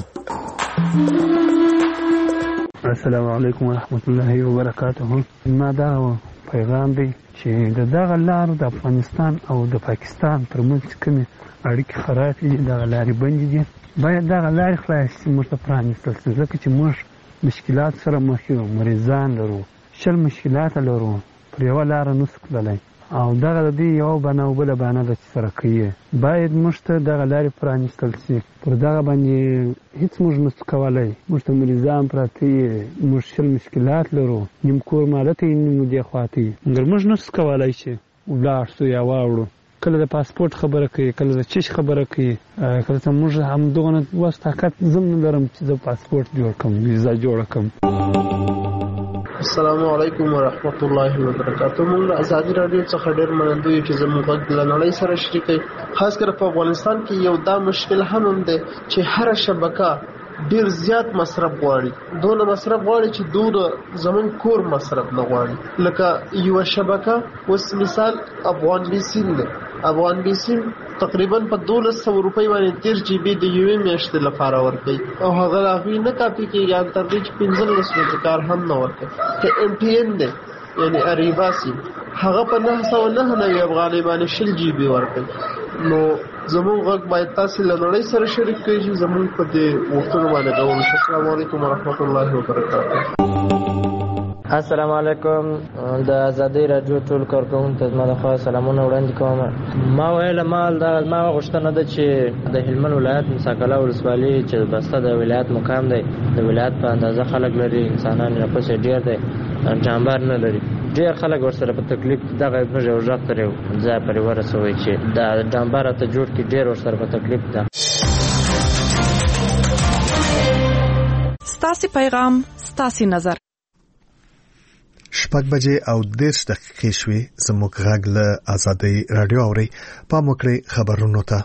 السلام علیکم ورحمت الله وبرکاته. ما دا پیغام دی چې دغه لار د افغانستان او د پاکستان ترمنځ کومې اړیکې خرابې دي، دغه لارې بندې دي، باید دغه لارې خلاصې شي، موږ ته پرانیستل شي، ځکه چې موږ مشکلات سره مخ یو، مریضان لرو، 20 مشکلات لرو، پر یوه لاره نسو تللی او دغه د دې یوه بانه او بله بانه ده چې سره کوي. باید موږ ته دغه لارې پرانیستل شي. پر دغه باندې هیڅ موږ نسو کولی، موږ ته مریضان پراته یي، موږ 20 مشکلات لرو، نیم کور مالته یې نیم دې خواته یي، مګر موږ نسو کولی چې ولاړ شو یا واوړو. کله د پاسپورت خبره کوي، کله د چش خبره کوي، کله ته موږ همدغه وس طاقت زم نه لرم چې زه پاسپورت جوړ کړم، ویزا جوړه کړم. السلام علیکم ورحمت الله وبرکاته. موږ ازادي رادیو څخه ډېر منندوی یو چې زموږ غږ له نړۍ سره شریکوي. خاص کر په افغانستان کې یو دا مشکل هم دی چې هره شبکه ډیر زیات مصرف غواړي، دونه مصرف غواړي چې دونه زمون کور مصرف نه غواړي. لکه یو شبکه اوس مثال افغان بي سي ده، افغان بي سي تقریبا په 1200 روپۍ باندې 13 GB د یوې میاشتې لپاره ورکوي او هغه هغوی نه کاپي کېږي ان تر دې چې 15 ورځې کار هم نه ورکوي. که MTN دی یعنی اریبا سیم هغه په 999 افغانۍ باندې 20 GB ورکوي. نو زموږ غږ باید تاسو له نړۍ سره شریک کړئ چې زموږ په دې وختونو باندې ډول. السلام علیکم ورحمت الله وبرکاته. السلام علیکم. د ازادي رادیو ټول کارکونکو ته زما د خوا سلامونه وړاندې کوم. ما ویل ما غوښتنه ده چې د هلمند ولایت مساکله ولسوالي چې بسته د ولایت مقام دی د ولایت په اندازه خلک لري انسانان نفوس ډیر دی جانبار نه لري ډیر خلک ورسره په تکلیف دغه موږ یو ځای تر ځای پرې ورسوي چې د جانبار ته جوړ کې ډیر ورسره په تکلیف ده. ستاسو پیغام ستاسو نظر 6 بجې او 10 دقیقې شوې. زموږ غږ له آزادۍ رادیو اوري. پام وکړئ خبرونو ته.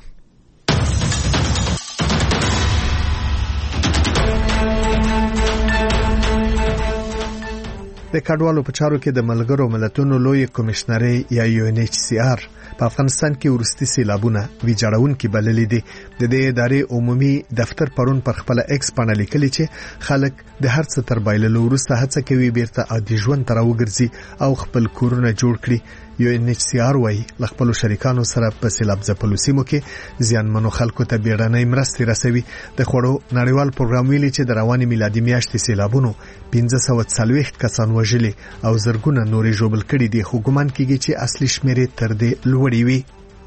د کډوالو په چارو کې د ملګرو ملتونو لوی کمشنري یا UNHCR په افغانستان کې ورستي سیلابونه ویجاړونکي بللې دي. د دې ادارې عمومي دفتر پرون پر خپل ایکس باندې لیکلي چې خلک د هر څه تر بایللو وروسته هڅه کوي بیرته عادي ژوند ته راوګرځي او خپل کورونه جوړ کړي. UNHCR وايي خپل شریکانو سره په سیلاب ځپلو سیمو کې زیانمنو خلکو ته بیړنۍ مرستې رسوي. د خوړو نړیوال پروګرام ویلي چې د رواني میلادي میاشتې سیلابونو 1540 کسان وژلي او زرګونه نورې ژوبل کړي دي. خو ګمان کیږي چې اصلي شمیرې تر دې لوړې وي.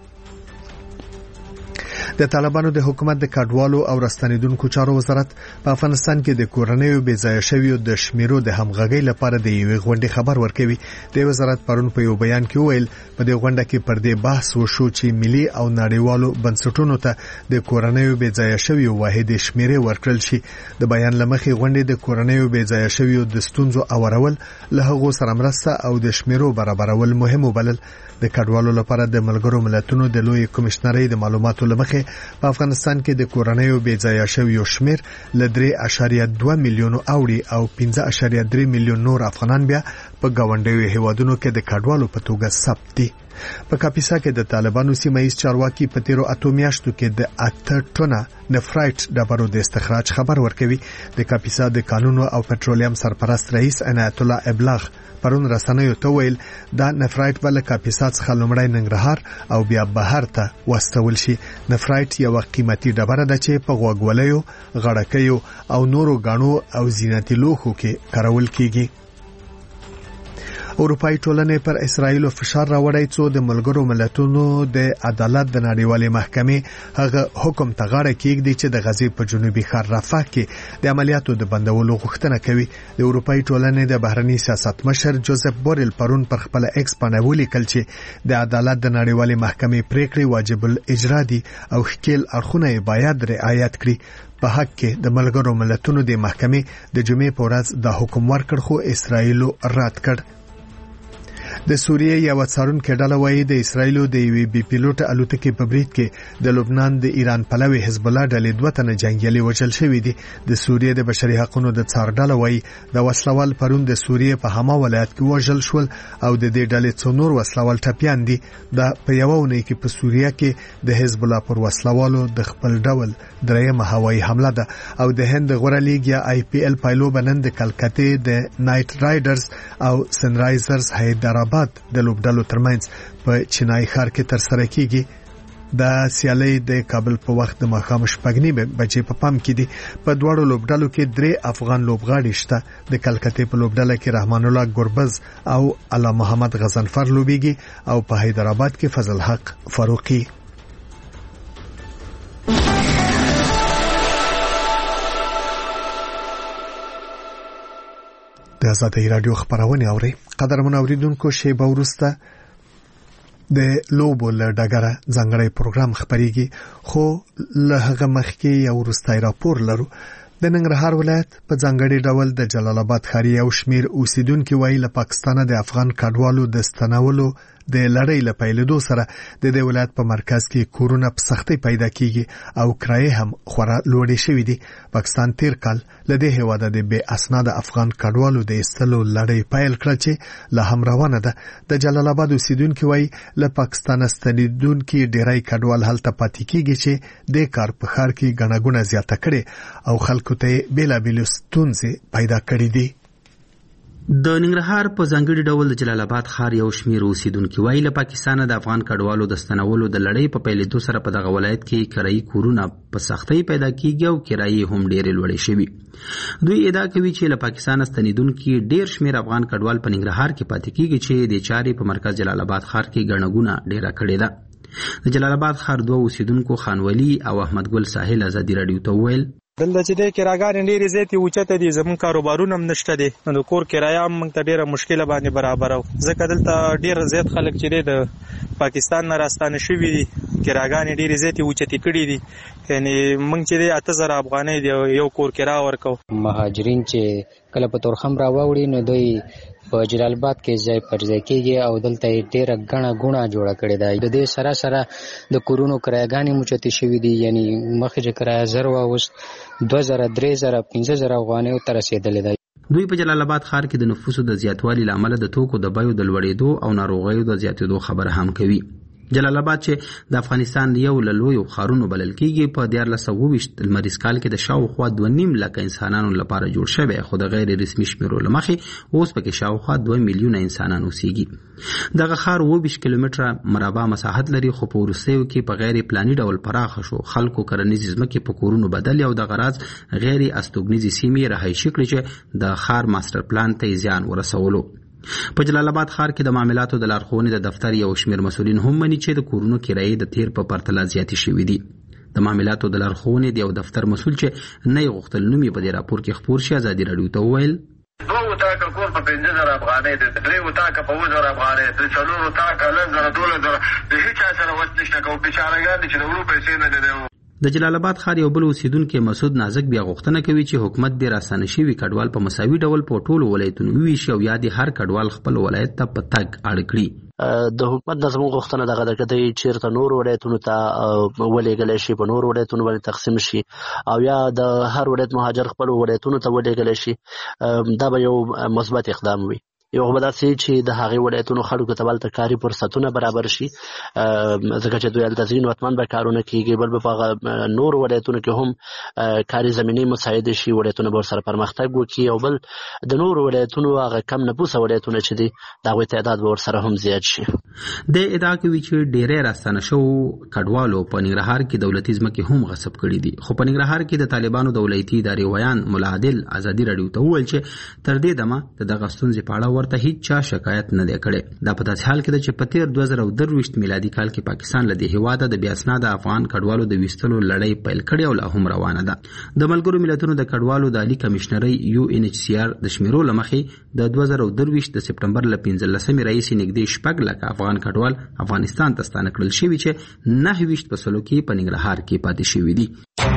د طالبانو د حکومت د کډوالو او راستنیدونکو چارو وزارت په افغانستان کې د کورنیو بې ځایه شویو د شمیرو د همغږۍ لپاره د یوې غونډې خبر ورکوي. د وزارت پرون په یو بیان کې ویل په دې غونډه کې پر دې بحث وشو چې ملي او نړیوالو بنسټونو ته د کورنیو بې ځایه شویو واحد شمیرې ورکړل شي. د بیان لمخې غونډې د کورنیو بې ځایه شویو د ستونزو اورول له هغو سره مرسته او د شمیرو برابرول مهم وبلل. د کډوالو لپاره د ملګرو ملتونو د لوی کمشنرۍ د معلوماتو لمخې په افغانستان کې د کورنیو بې ځایه شویو شمیر ل 3.2 میلیون اوړي او 15.3 میلیون نور افغانان بیا په گاونډیو هیوادونو کې د کډوالو په توګه ثبت دي. په کاپیسا کې د طالبانو سیمایي چارواکي په تیرو 8 میاشتو کې د 8 ټنه نفرایټ ډبرو د استخراج خبر ورکوي. د کاپیسا د قانونو او پټرولیم سرپرست رئیس عنایت الله ابلاغ پرون رسنیو ته ویل دا نفرایټ بل کاپیسا څخه لومړی ننګرهار او بیا بهر ته واستول شي. نفرایټ یو قیمتي ډبره ده چې په غوګولیو، غړکیو او نورو غاڼو او زینتي لوښو کې کارول کیږي. اروپای ټولنې پر اسرایل فشار راوړی څو د ملګرو ملتونو د عدالت د نړیوالې محکمې هغه حکم ته غاړه کېږدي چې د غزې په جنوبي ښار رفح کې د عملیاتو د بندولو غوښتنه کوي. د اروپای ټولنې د بهرنی سیاست مشر جوزف بوریل پرون پر خپل ایکس باندې ولیکل چې د عدالت د نړیوالې محکمې پریکړې واجب الاجرا دي او ښکیل اړخونه باید رعایت کړي. په حق کې د ملګرو ملتونو د محکمې د جمعې په ورځ د حکم ورکړ خو اسرایل رد کړ. د سوریې یو څارونکو ډله وایي د اسرایلو د یوې بي پیلوټ الوتکې په برید کې د لبنان د ایران پلوي حزب الله ډلې 2 تنه جنگیالي وژل شوي دي. د سوریې د بشري حقوقو د څار ډله وایي د وسلوال پرون د سوریې په حما ولایت کې وژل شول او د دې ډلې څو نور وسلوال ټپيان دي. دا په یو ونې کې په سوریه کې د حزب الله پر وسلوالو د خپل ډول درېمه هوایي حمله ده او د هند غوړه لیګ یا IPL پایلو بنن د کلکتې د نایټ رایډرز او سنرایزرز حیدرآباد د لوبډلو ترمنځ په چینای ښار کې تر سره کیږي. د سیالۍ د کابل په وخت د ماښام 6:30 بجې په پام کې دي. په دواړو لوبډلو کې 3 افغان لوبغاړي شته. د کلکتې په لوبډله کې رحمان الله ګوربز او علا محمد غزنفر لوبيږي او په حیدرآباد کې فضل حق فاروقي. د آزادۍ رادیو خبرونه اوري. قدرمن اوریدونکو شیبه ورسته د لوبو له ډګره ځانګړی پروګرام خبريږي خو له هغه مخکې یو ورستای راپور لرو. د ننګرهار ولایت په ځانګړي ډول د جلال آباد ښار یو شمیر اوسیدونکو وایي له پاکستانه د افغان کډوالو د ستنولو د لړۍ له پیلېدو سره د دې ولایت په مرکز کې کورونه په سختۍ پیدا کیږي او کرایې هم خورا لوړې شوې دي. پاکستان تیر کال له دې هیواده د بې اسناده افغان کډوالو د ایستلو لړۍ پیل کړه چې لا هم روانه ده. د جلال آباد اوسیدونکو وایي له پاکستان ستنیدونکو ډیری کډوال هلته پاتې کیږي چې د کار په ښار کې ګڼه زیاته کړي او خلکو ته بیلابیل ستونزې پیدا کړې دي. د ننګرهار په ځانګړي ډول د جلال آباد ښار یو شمېر اوسیدونکو وایي له پاکستانه د افغان کډوالو د ستنولو د لړۍ په پیلېدو سره په دغه ولایت کې کرایي کورونه په سختۍ پیدا کیږي او کرایې هم ډېرې لوړې شوي. دوی ادعا کوي چې له پاکستانه ستنیدونکو ډېر شمېر افغان کډوال په ننګرهار کې پاتې کیږي چې د چارې په مرکز جلال آباد ښار کې ګڼه ډېره کړې ده. د جلال آباد ښار دوه اوسیدونکو خانولي او احمد ګل ساحل ازادي راډیو ته وویل دلته چې د کراګانې ډېرې زیاتې اوچته دي، زموږ کاروبارونه هم نشته دي، د کور کرایه هم موږ ته ډېره مشکله باندې برابره وه، ځکه دلته ډېر زیات خلک چې دی د پاکستان نه راستانه شوي دي، کراګانې ډېرې زیاتې اوچتې کړي دي، یعنې موږ چې دی 8000 افغانۍ د یو کور کرا ورکوو. مهاجرین چې کله په تورخم راوړي نو دوی په جلال آباد کې ځای پر ځای کېږي او دلته ډېره ګڼه جوړه کړې ده. د دې سره د کورونو کرایه‌ګانې اوچتې شوي دي، یعنې مخکې چې کرایه 1000 وه اوس 2000 3000 15000 افغانیو ته رسېدلې ده. دوی په جلال آباد ښار کې د نفوسو د زیاتوالي له امله د توکو د بیو د لوړېدو او ناروغیو د زیاتېدو خبره هم کوي. جلال آباد چې د افغانستان یو له لویو ښارونو بلل کېږي په 1424 لمریز کال کې د شاوخوا 2.5 لکه انسانانو لپاره جوړ شوی، خو د غیر رسمي شمیرو له مخې اوس پکې شاوخوا 2 میلیونه انسانان اوسېږي. دغه ښار 20 کیلومتره مربع مساحت لري، خو په وروستیو کې په غیر پلاني ډول پراخه شو. خلکو کرنیزې ځمکې په کورونو بدلې او د غراض غیر استوګنیزې سیمې رهایشي کړې چې د ښار ماستر پلان ته زیان ورسولو. په جلال آباد ښار کې د معاملاتو د لارښوونې د دفتر یو شمېر مسؤلین هم مني چې د کورونو کرایې د تیر په پرتله زیاتې شوي دي. د معاملاتو د لارښوونې د یو دفتر مسؤل چې نه یې غوښتل نوم یې په دې راپور کې خپور شي ازادي راډیو ته وویل 2 وطاقه کور په 15000 افغانۍ دی، 3 وطاقه په 1000 افغانۍ دی، 4 وطاقه 1000 12,000 د هیڅ چا سره وخت نشته، کوم بیچارهګان دي چې د ورو پیسې نه لري. د جلال آباد ښار یو بل اوسیدونکو مسعود نازک بیا غوښتنه کوي چې حکومت د راستانه شوي کډوال په مساوي ډول په ټولو ولایتونو وویشي او یا د هر کډوال خپل ولایت ته په تګ اړ کړي. د حکومت د زموږ غوښتنه دغه ده چې چیرته نور ولایتونو ته ولېږلی شي، په نور ولایتونو باندې تقسیم شي او یا د هر ولایت مهاجر خپل ولایتونو ته ولېږلی شي، دا به یو مثبت اقدام وي. یو خو به داسې چې د هغې ولایتونو خلکو ته هلته کاري فرصتونه برابر شي، ځکه چې دوی هلته ځینې وطمن به کارونه کېږي، بل به په هغه نور ولایتونو کې هم کاري زمینې مساعدې شي، ولایتونه به ورسره پرمختګ وکړي، او بل د نورو ولایتونو هغه کم نفوسه ولایتونه چې دي د هغوی تعداد به ورسره هم زیات شي. د ادعا کوي چې ډېری راستانه شوو کډوالو په ننګرهار کې دولتي ځمکې هم غصب کړي دي، خو په ننګرهار کې د طالبانو د ولایتي ادارې ویان ملا عادل ازادي راډیو ته وویل چې تر دې دمه د دغه ستونزې په اړه ورته هیڅ چا شکایت نه دی کړی. دا په داسې حال کې ده چې په تیر 2023 میلادي کال کې پاکستان له دې هیواده د بې اسناده افغان کډوالو د ویستلو لړۍ پیل کړې او لا هم روانه ده. د ملګرو ملتونو د کډوالو د عالي کمشنرۍ UNHCR د شمیرو له مخې د 2023 د سپټمبر له 15 راهیسې نږدې 6 لکه افغان کډوال افغانستان ته ستانه کړل شوي چې 29% کې په ننګرهار کې پاتې شوي دي.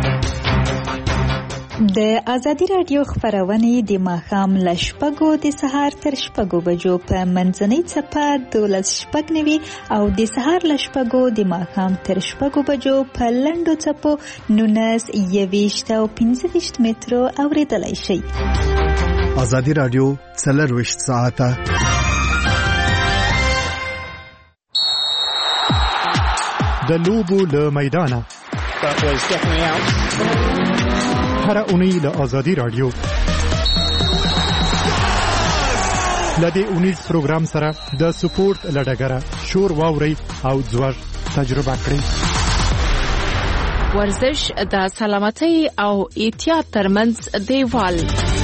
د ازادي راډیو خبرونه د ماښام له 6 د سهار تر 6 بجو په منځنۍ څپه 12:09 او د سهار له 6 د ماښام تر 6 بجو په لنډو څپو 19 او 15 مترو اوریدلای شئ. ازادي راډیو 24 ساعته د لوبو له میدانه هر اونۍ له ازادي راډیو لدې اونیز پروګرام سره د سپورت لډګره شور واوري او ځوړ تجربه کړئ. ورزش د سلامتۍ او احتیاط ترمنځ دیوال.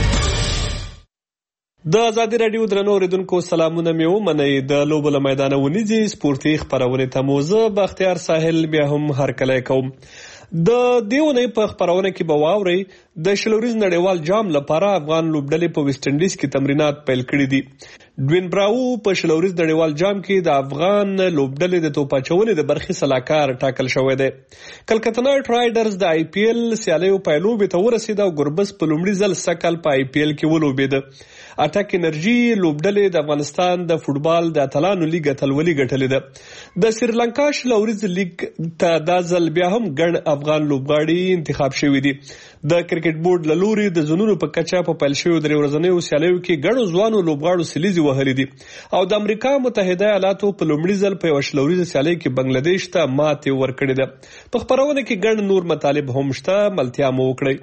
د ازادي راډیو درنو اوریدونکو سلامونه مې ومنئ. د لوبو له میدانه ونیزي سپورتي خبرونه ته موزه بختیار ساحل بیا هم هرکلی کوم. د دیونې په خبرونه کې به واوري د شلوريز نړیوال جام لپاره افغان لوبډلې په ویسټ انډیز کې تمرینات پیل کړي دي. ډوین براو په شلوريز نړیوال جام کې د افغان لوبډلې د توپاچونې د برخې سلاکار ټاکل شوی دی. کلکته نایټ رایډرز د آی پی ایل سیالیو پیلوبې ته ورسېد او ګربز په لومړي ځل سکل په آی پی ایل کې ولوبېده. اټک انرژي لوبډلې د افغانستان د فوټبال د اتلانو لیګ اتلولي ګټلې ده. د سریلانکا شلوريز لیګ ته دا ځل بیا هم ګڼ افغان لوبغاړي انتخاب شوي دي. د کرکټ بورډ له لوري د زونونو په کچه په پیل شویو درې ورځنیو سیالیو کې ګڼو ځوانو لوبغاړو سلیزې وهلې دي او د امریکا متحده ایالاتو په لومړي ځل په یوه شلوریزه سیالۍ کې بنګلادیش ته ماتې ورکړې ده. په خپرونه کې ګڼ نور مطالب هم شته، ملتیا مو وکړئ.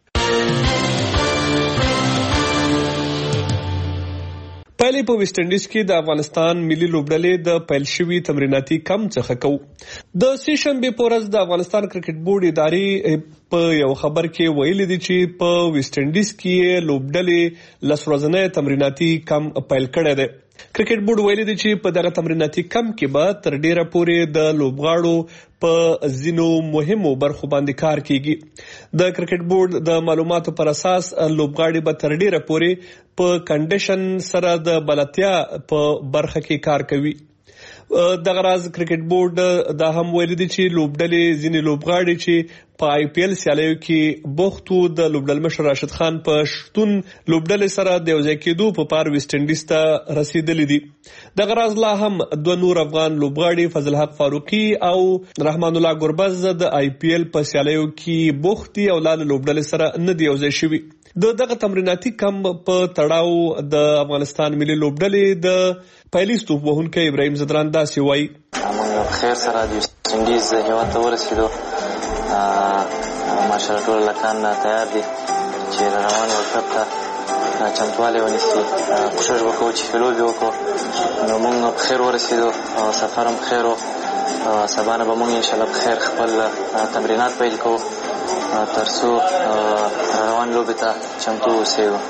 پایلې په ویسټ انډیز کې د افغانستان ملي لوبډلې د پیل شوي تمریناتي کم څخه کوو. د سې شنبې په ورځ د افغانستان کرکټ بورډ ادارې په یو خبر کې ویلي دي چې په ویسټ انډیز کې لوبډلې لس ورځنی تمریناتي کم پیل کړی دی. کرکټ بورډ ویلي دی چې په دغه تمریناتي کم کې به تر ډیره پورې د لوبغاړو په ځینو مهمو برخو باندې کار کیږي. د کرکټ بورډ د معلوماتو پر اساس لوبغاړي به تر ډیره پورې په کنډیشن سره د بلدتیا په برخه کې کار کوي. دغه راز کرکټ بورډ دا هم ویلي دی چې لوبډلې ځینې لوبغاړي چې په آی پی ایل سیالیو کې بوختو د لوبډل مشر راشد خان په شتون لوبډلې سره د یوځای کېدو په پار ویسټ انډیز ته رسیدلي دي. دغه راز لا هم دوه نور افغان لوبغاړي فضل حق فاروقي او رحمان الله ګربز د آی پی ایل په سیالیو کې بوخت دي او لا لوبډلې سره نه دی یوځای شوي. دغه تمریناتي کم په تړاو د افغانستان ملي لوبډلې د پیلي توپ وهونکی ابراهیم زدران داسې وایي: موږ خیر سره د ویسټ انډیز هیواد ته ورسېدو. ماشاءالله ټول لکان تیار دي چې روان ورلډ کپ ته چمتوالی ونیسي. کوشش وکړو چې ښه لوبې وکړو. نو موږ په خیر ورسېدو او سفر هم په خیر و. سبا نه به موږ انشاءالله په خیر خپل تمرینات پیل کوو تر څو روان لوبې ته چمتو اوسېږو.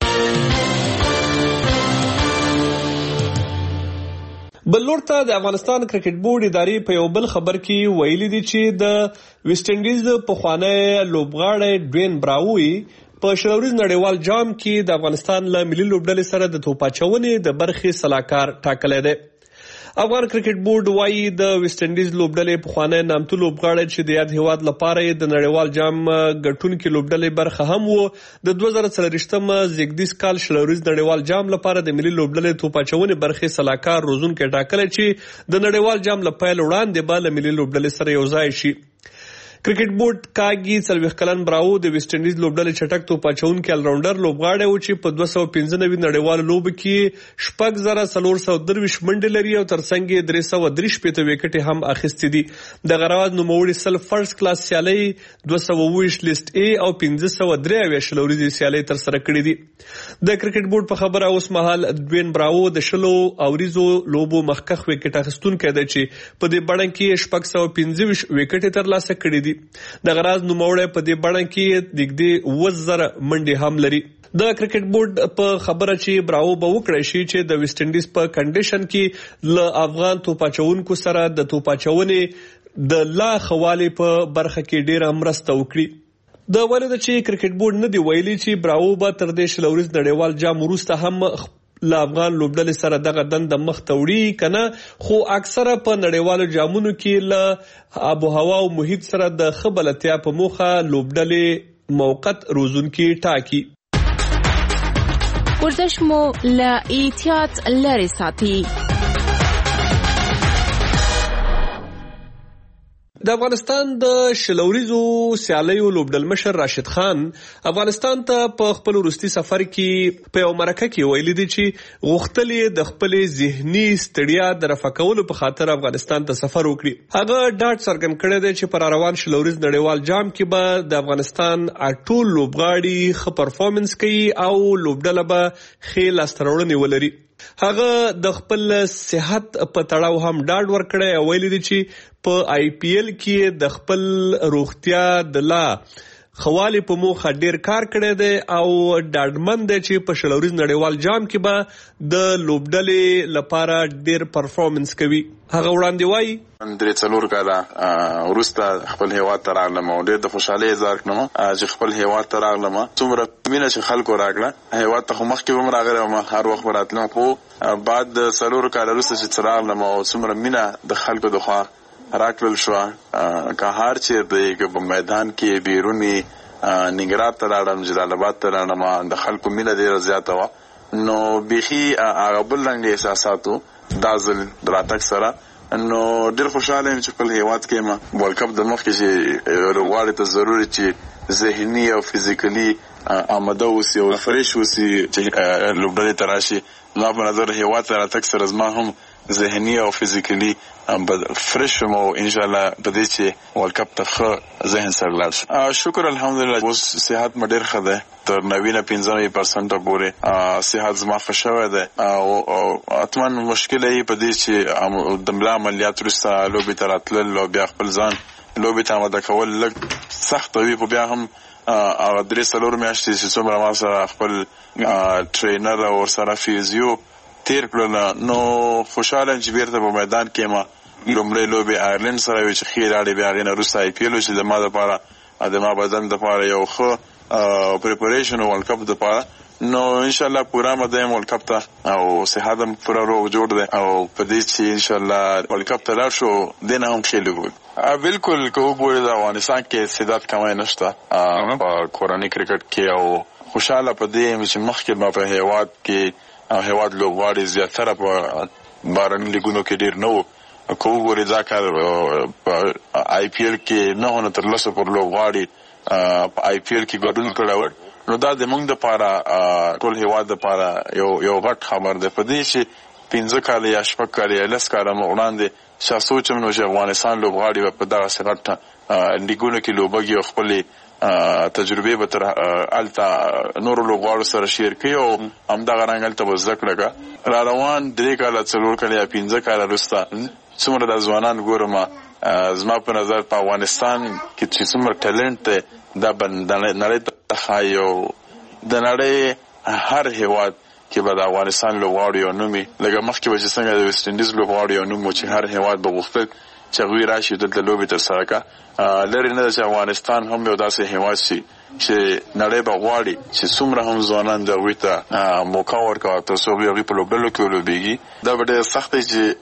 بل لور ته د افغانستان کرکټ بورډ ادارې په یو بل خبر کې ویلي دي چې د ویسټ انډیز پخوانی لوبغاړی ډوین براوی په شلوریز نړیوال جام کې د افغانستان له ملي لوبډلې سره د توپاچونې د برخې سلاکار ټاکلی دی. افغان کرکټ بورډ وایي د ویسټ انډیز لوبډلې پخوانی نامتو لوبغاړی چې د یاد هیواد لپاره د نړیوال جام ګټونکي لوبډلې برخه هم و، د 2024 زیږدیز کال شلوریز نړیوال جام لپاره د ملي لوبډلې توپاچونې برخې سلاکار روزونکی ټاکلی چې د نړیوال جام له پیل وړاندې به له ملي لوبډلې سره یوځای شي. کرکټ بورډ کاږي 40 کلن براو د ویسټ انډیز لوبډلې چټک توپاچونکی الراونډر لوبغاړی و چې په 295 نړیوالو لوبو کې 6423 منډې لري او ترڅنګ یې 363 وکټې هم اخیستې دي. دغه راز نوموړي سل فرست کلاس سیالۍ 220 لیست ای او 523 شلوریزې سیالۍ ترسره کړې دي. د کرکټ بورډ په خبره اوس مهال ډوین براو د شلو اوریزو لوبو مخکښ وکټ اخیستونکی دی چې په دې بڼه کې 625 وکټې ترلاسه کړې دي. دغه راز نوموړی په دې بڼه کې نږدې 10,000 منډې هم لري. د کرکټ بورډ په خبره چې براو به وکړی شي چې د ویسټ انډیز په کنډیشن کې له افغان توپاچونکو سره د توپاچونې د لا خوالي په برخه کې ډیره مرسته وکړي. د ولید چې کرکټ بورډ نه دی ویلي چې براو به تر دې شلوریز نړیوال جام وروسته هم له افغان لوبډلې سره دغه دنده مخ ته وړي کنه، خو اکثره په نړیوالو جامونو کې له آب و هوا او محیط سره د ښه بلدتیا په موخه لوبډلې موقت روزونکي ټاکي. ورزش مو له احتیاط لرې ساتي. د افغانستان د شلوریزو سیالیو لوبډل مشر راشد خان افغانستان ته په خپل وروستي سفر کې په یو مرکه کې ویلي دي چې غوښتل د خپل ذهني ستړیا د رفع کولو په خاطر افغانستان ته سفر وکړي. هغه ډاډ څرګند کړی دی چې پر روان شلوریز نړیوال جام کې به د افغانستان ټول لوبغاړي ښه پرفارمنس کوي او لوبډله به ښې لاسته راوړنې ولري. هغه د خپل صحت په تړاو هم ډاډ ورکړی او ویلي دي چې په آی پی ایل کې د خپل روغتیا د لا خوالي په موخه ډیر کار کړی دی او ډاډمن دی چې په شلوريز نړیوال جام کې به د لوبډلې لپاره ډیر پرفارمنس کوي. هغه وړاندې وایي 3-4 کاله وروسته خپل هیواد ته راغلم او ډېر د خوشحالۍ اظهار کړم چې خپل هیواد ته راغلم. څومره مینه چې خلکو راکړه هیواد ته خو مخکې به هم راغلی هر وخت به راتلم خو بعد د 4 کاله وروسته چې راغلم او څومره مینه د خلکو د خوا راکړل شوه که هر چېرته که په میدان کې بیرونی ننګرهار ته لاړم جلال آباد ته لاړم د خلکو مینه ډېره زیاته وه نو بیخي هغه بل رنګ احساساتو دا ځل راتګ سره نو ډېر خوشحاله یم چې خپل هیواد کې ما ورلډ کپ د مخکې چې لوبغاړي ته ضروري چې ذهني او فزیکلي آماده اوسي او فریش اوسي چې لوبډلې ته راشي. زما په نظر هیواد ته راتګ سره زما هم ذهني او فزیکلي فریش یم او انشاءالله په دې چې ورلډ کپ ته ښه ذهن سره لاړ شم. شکر الحمدلله اوس صحت مې ډېر ښه دی تر 90-95% پورې صحت زما ښه شوی دی او حتما مشکل یې په دې چې د ملا عملیات وروسته لوبې ته راتلل او بیا خپل ځان لوبې ته آماده کول لږ سخت وي خو بیا هم 3-4 میاشتې چې څومره ما سره خپل ټرینر او ورسره فیزیو تیر کړل نو خوشحاله یم چې بیرته په میدان کې ما لومړۍ لوبې آیرلینډ سره وي چې ښې لاړې بیا هغې نه وروسته IPL چې د ما دپاره د ما بدن دپاره یو ښه پریپریشن ورلډ کپ دپاره نو انشاءالله پوره آماده یم ورلډ کپ ته او صحت هم پوره روغ جوړ دی او په دې چې انشاءالله ورلډ کپ ته لاړ شو دې نه هم ښې لوبې بلکل که وګورې د افغانستان کې استعداد کمی نشته په کورني کرکټ کې او خوشحاله په دې یم چې مخکې ما په هیواد کې هیواد لوبغاړي زیاتره په بهرني لیګونو کې ډېر نه وو که وګورې دا کار په IPL کې 9 تر 10 پورې لوبغاړي په IPL کې ګډون کړی نو دا د موږ دپاره ټول هیواد دپاره یو غټ خبر دی. په دې چې 15 کاله یا 6 کاله یا 10 کاله وړاندې چې سوچم نو چې افغانستان لوبغاړي په دغسې غټ لیګونو کې لوبږي او خپلې تجربې به تر هلته نورو لوبغاړو سره شیر کړي او همدغه رنګ هلته به زده کړه که را روان 3 کاله 4 کاله یا 15 کاله وروسته څومره د ځوانان ګورم زما په نظر په افغانستان کې چې څومره ټیلنټ دی دا به نړۍ ته ښایي او د نړۍ هر هیواد کې به د افغانستان لوبغاړو یو نوم وي لکه مخکې به چې څنګه د ویسټ انډیز لوبغاړو یو نوم و چې هر هیواد به غوښتل چې هغوی راشي دلته لوبې ترسره کړه لرې نه ده چې افغانستان هم یو داسې هیواد شي چې نړۍ به غواړي چې څومره هم ځوانان د هغوی ته موقع ورکوه تر څو هغوی په لوبډلو کې ولوبېږي دا به ډېر سخت دی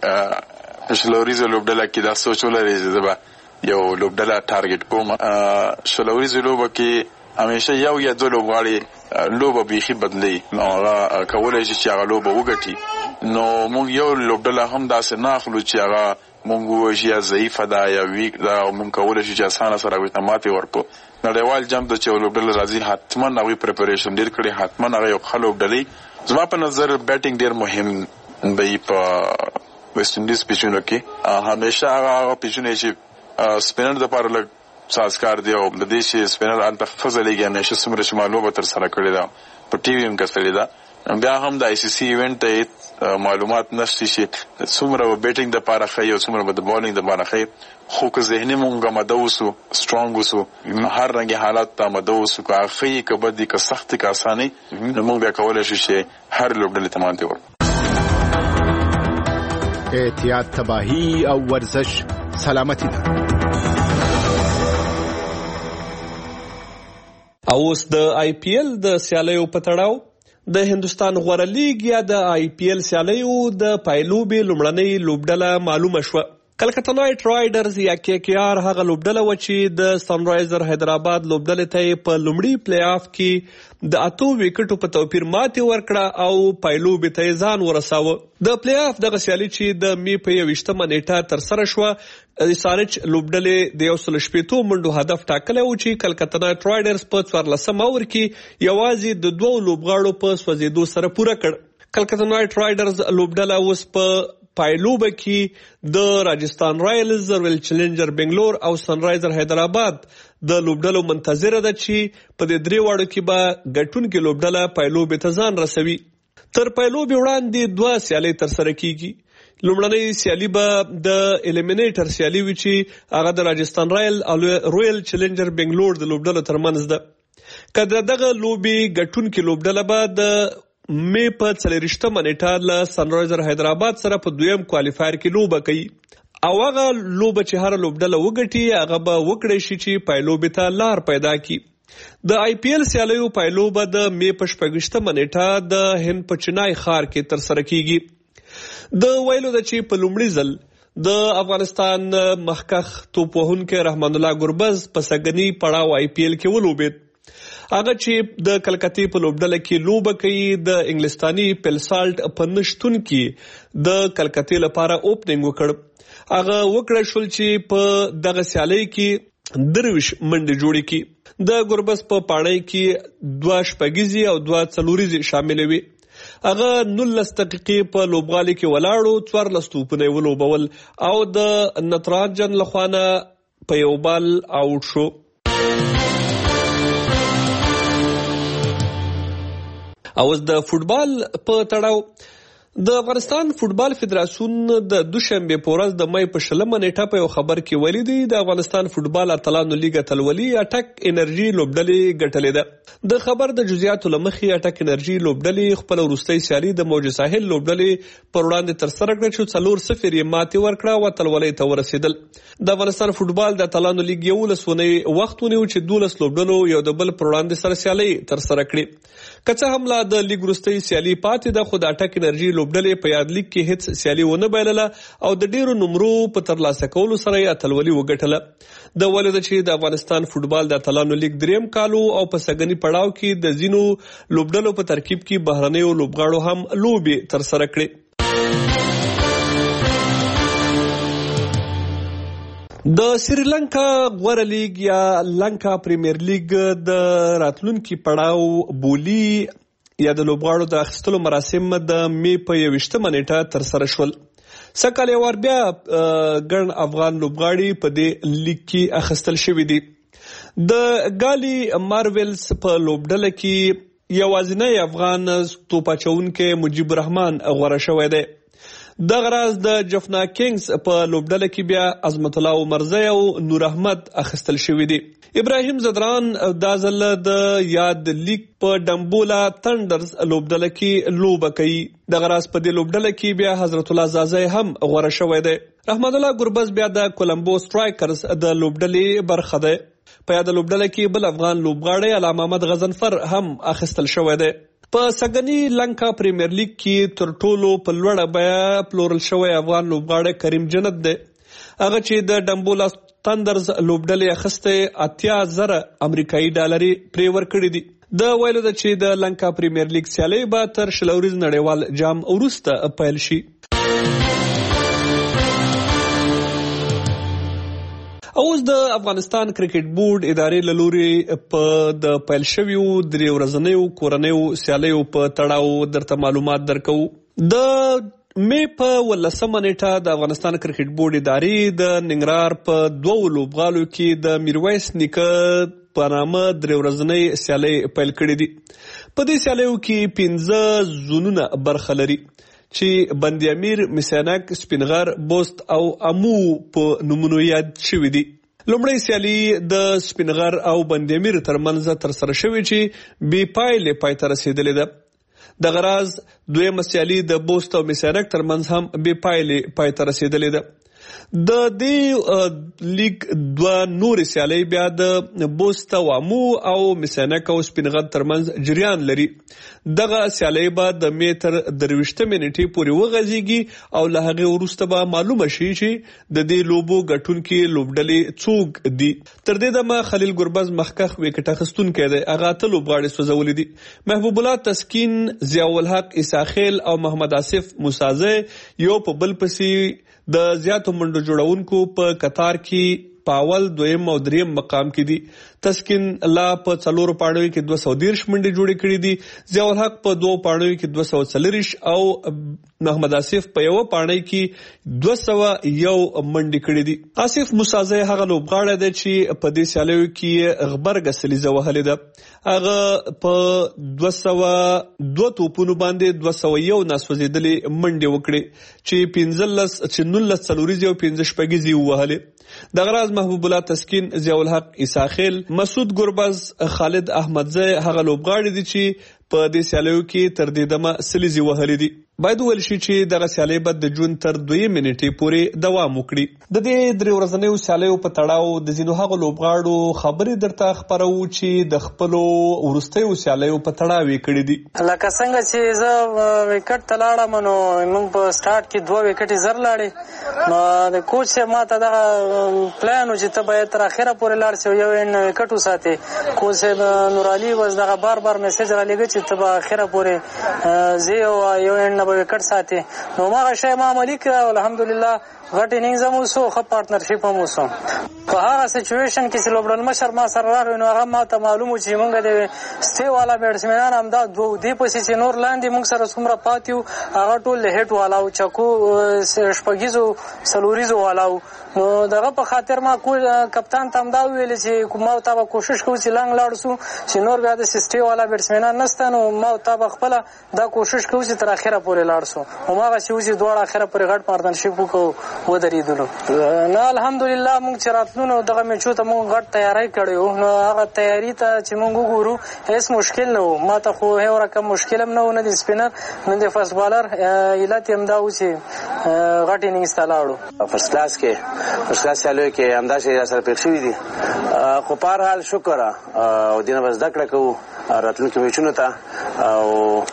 چې شلوریزه لوبډله کې دا سوچ ولري چې زه به یو لوبډله ټارګټ کوم شلوریزه لوبه کې همیشه یو یا 2 لوبغاړي لوبه بیخي بدلی نو هغه کولی شي چې هغه لوبه وګټي نو موږ یو لوبډله هم داسې نه اخلو چې هغه مونږ ووایو یا ضعیفه ده یا ویک ده او مونږ کولی شو چې اسانه سره هغوی ته ماتې ورکړو نړیوال جام ته چې یو لوبډله راځي حتما هغوی پریپریشن ډېر کړي حتما هغه یو ښه لوبډلې زما په نظر بیټینګ ډېر مهم به په ویسټ انډیز پیچونو کې همیشه هغه پیچونه چې سپینر دپاره لږ سازګار دی او د دې چې سپینر هلته ښه ځلېږي همیشه څومره چې ما لوبه ترسره کړې ده په ټي وي هم کتلې ده بیا هم د ICC ایونټ ته معلومات نشته چې څومره به بیټینګ دپاره ښایي او څومره به د بالینګ دپاره ښایي خو که ذهني مونږ آماده اوسو سټرانګ اوسو هر رنګې حالات ته آماده اوسو که هغه ښه یي که بد یي که سخت یي که اسانه یي نو مونږ بیا کولی شو چې هر لوبډلې ته ماتې ورکړو. احتیاط تباهی او ورزش سلامتی ده. او اوس د IPL د سیالیو په تړاو د هندوستان غوره لیګ یا د IPL سیالیو د پایلوبې لومړنۍ لوبډله معلومه شوه. کلکته نایټ رایډرز یا KKR هغه لوبډله و چې د سنرایزر حیدرآباد لوبډلې ته په لومړي پلی آف کې د 8 وکټو په توپیر ماتې ورکړه او پایلوبې ته ځان ورساوه. د پلی آف دغه سیالي چې د می په 21 نیټه ترسره شوه سارچ لوبډلې د 160 منډو هدف ټاکلی و چې کلکته نایټ رایډرز په 14 اوور کې یوازې د 2 لوبغاړو په سوځېدو سره پوره کړ. کلکته نایټ رایډرز لوبډله اوس په پایلوبه کې د راجستان رایلز، رویل چیلنجر بنگلور او سنرایزر حیدرآباد د لوبډلو منتظره ده چې په دې 3 واړو کې به ګټونکې لوبډله پایلوبې ته ځان رسوي. تر پایلوبې وړاندې 2 سیالۍ ترسره کیږي. لومړنۍ سیالي به د الیمینیټر سیالي وي چې هغه د راجستان رویل چیلنجر بنگلور د لوبډلو ترمنځ ده. که دغه لوبې ګټونکې لوبډله به د مې په 24 نیټه له سنرایزر حیدرآباد سره په دویم کوالیفایر کې لوبه کوي او هغه لوبه چې هر لوبډله وګټي هغه به وکړی شي چې پایلوبې ته لار پیدا کړي. د آی پی ایل سیالیو پایلوبه د مې په 26 نیټه د هند په چنای ښار کې ترسره کیږي. د ویلو د چې په لومړي ځل د افغانستان مخکښ توپ وهونکی رحمان الله ګربز په سګنی پړاو آی پی ایل کې ولوبېد. هغه چې د کلکتې په لوبډله کې لوبه کوي د انګلستاني پلسالټ په نشتون کې د کلکتې لپاره اوپننګ وکړ. هغه وکړه شول چې په دغه سیالۍ کې 23 منډې جوړې کړي. د ګربز په پاڼۍ کې 2 شپږیزې او 2 څلوریزې شاملې وي. هغه 19 دقیقې په لوبغالي کې ولاړو، 14 توپونه یې ولوبول او د نتراجن لخوانه په یو بال آوټ شو. اوس د فوټبال په تړاو د افغانستان فوټبال فدراسیون د دوشنبه په ورځ د مې په 20 نیټه په یو خبر کې ویلي دی د افغانستان فوټبال اتلانو لیګ اتلولي اټک انرژي لوبډلې ګټلې ده. د خبر د جزئیاتو لمخې اټک انرژي لوبډلې خپل وروستۍ سیالي د موج ساحل لوبډلې پر وړاندې ترسره کړه چې 4-0 یې ماتې ورکړه او اتلولۍ ته ورسېدل. د افغانستان فوټبال د اتلانو لیګ 11 ونې وخت ونیو چې 12 لوبډلو یو د بل پر وړاندې سره سیالي ترسره کړي. که څه هم لا د لیګ وروستۍ سیالي پاتې ده خو د اټک انرژي لوبډلې په یاد لیګ کې هیڅ سیالي ونه بایلله او د ډیرو نمرو په ترلاسه کولو سره یې اتلولي وګټله. د ولې ده چې د افغانستان فوټبال د اتلانو لیګ دریم کالو او په سګنی پړاو کې د ځینو لوبډلو په ترکیب کې بهرنیو لوبغاړو هم لوبې ترسره کړې. د سریلانکا غوره لیګ یا لنکا پریمیر لیګ د راتلونکي پړاو بولی یا د لوبغاړو د اخیستلو مراسم د مې په 21 نیټه ترسره شول. سکهال یو وار بیا ګڼ افغان لوبغاړي په دې لیګ کې اخیستل شوي دي. د ګالي مارویلز په لوبډله کې یوازینی افغان توپ اچوونکی مجیب الرحمن غوره شوی دی. دغه راز د جفنا کینګز په لوبډله کې بیا عظمت الله عمرزی او نور احمد اخیستل شوي دي. ابراهیم زدران دا ځل د یاد لیګ په ډمبولا تندرز لوبډله کې لوبه کوي. دغه راز په دې لوبډله کې بیا حضرت الله زازی هم غوره شوی دی. رحمت الله ګربز بیا د کولمبو سټرایکرز د لوبډلې برخه دی. په یاد لوبډله کې بل افغان لوبغاړی علامه محمد غضنفر هم اخیستل شوی دی. په سګنی لنکا پریمیر لیګ کې تر ټولو په لوړه بیه پلورل شوی افغان لوبغاړی کریم جنت دی. هغه چې د ډمبولا تندرز لوبډلې اخیسته 80,000 امریکایي ډالري پرې ورکړي دي. د ویلو ده چې د لنکا پریمیر لیګ سیالۍ به تر شلوريز نړیوال جام وروسته پیل شي. اوس د افغانستان کرکټ بورډ ادارې له لوري په د پیل شویو 3 ورځنیو کورنیو سیالیو په تړاو درته معلومات درکو. د مې په 18 نیټه د افغانستان کرکټ بورډ ادارې د ننګرهار په 2 لوبغالو کې د میرویس نیکه په نامه 3 ورځنۍ سیالۍ پیل کړې دي. په دې سیالیو کې 15 زونونه برخه لري چې بندي امیر، مسینک، سپینغر، بوست او امو په نومونو یاد شوي دي. لومړی سیالي د سپینغر او بندي امیر ترمنځ ترسره شوې چې بې پایلې پای ته رسېدلې ده. دغه راز دویمه سیالي د بوست او مسینک ترمنځ هم بې پایلې پای ته رسېدلې ده. د دې لیګ 2 نورې سیالۍ بیا د بوست او امو او مسینک او سپینغر ترمنځ جریان لري. دغه سیالۍ به د مې تر 23 نیټې پورې وغځېږي او له هغې وروسته به معلومه شي چې د دې لوبو ګټونکي لوبډلې څوک دي. تر دې دمه خلیل ګربز مخکښ وکټ اخیستونکی دی. هغه 8 لوبغاړي سوځولي دي. محبوب الله تسکین، ضیاء الحق عیساخیل او محمد آصف موسازی یو په بل پسې د زیاتو منډو جوړونکو په قطار کې په اول دویم او دریم مقام کې دي. تسکین الله په 4 پاڼو کې 230 منډې جوړې کړې دي. ضیاء الحق په 2 پاڼو کې 240 او محمد آصف په 1 پاڼې کې 201 منډې کړې دي. آصف موسازی هغه لوبغاړی دی چې په دې سیالیو کې غبرګه سلیزه وهلې ده. هغه په 202 توپونو باندې 201 ناسوځېدلې منډې وکړې چې 19 څلوریزې او 15 شپږیزې ووهلې. دغه راز محبوب الله تسکین، ضیاء الحق عیسی خیل، مسعود ګربز، خالد احمدزی هغه لوبغاړي دي چې په دې سیالیو کې تر دې دمه سلیزې وهلې دي. باید ویل شي چې دغه سیالۍ به د جون تر 2 منټې پورې دوام وکړي. د دې 3 ورځنیو سیالیو په تړاو د ځینو هغو لوبغاړو خبرې درته خپرو چې د خپلو وروستیو سیالیو په تړاو یې کړي دي. لکه څنګه چې زه وکټ ته لاړم نو موږ په سٹارټ کې 2 وکټې زر لاړې. نو د کوچ ما ته دغه پلان و چې ته باید تر اخره پورې لاړ شې، یو وکټ وساتې. کوچ نور علي وز دغه بار میسج را لګی چې ته به اخره پورې زه یو به وکټ ساتي. نو ما شی ما عملي کړ. الحمدلله غټ انینګز هم وسو، ښه پارتنرشپ هم وسو. په هغه سچویشن کې چې لوبډل مشر ما سره راغی نو هغه ما ته معلوم و چې موږ د سټي والا بیټسمنان هم دا دې پسې چې نور لاندې موږ سره څومره پاتیو هغه ټول له هټ والا او چکو شپږیزو سلوریزو والا. نو دغه په خاطر ما کپتان ته هم دا ویل چې ما ته به کوشش کوو چې لنګ لاړ سو چې نور بیا د سټي والا بیټسمنان نشته. نو ما ته به خپله دا کوشش کوو چې تر اخره پورې لاړ سو. هماغسې و چې دواړه اخره پورې غټ پارتنرشپ وکړو ودرېدلو. نو الحمدلله موږ چې راتلو نو دغه میچو ته موږ غټ تیاری کړی وو. نو هغه تیاري ته چې موږ وګورو هیڅ مشکل نه و. ما ته خو هیڅ رقم مشکل هم نه و، نه د سپینر نه د فاست بالر. علت یې همدا و چې غټ انینګز ته لاړو. فرست کلاس سیالیو کې همداسې راسره پېښ شوي دي. خو په هر حال شکر او دې نه به زده کړه کوو راتلونکي میچونو ته او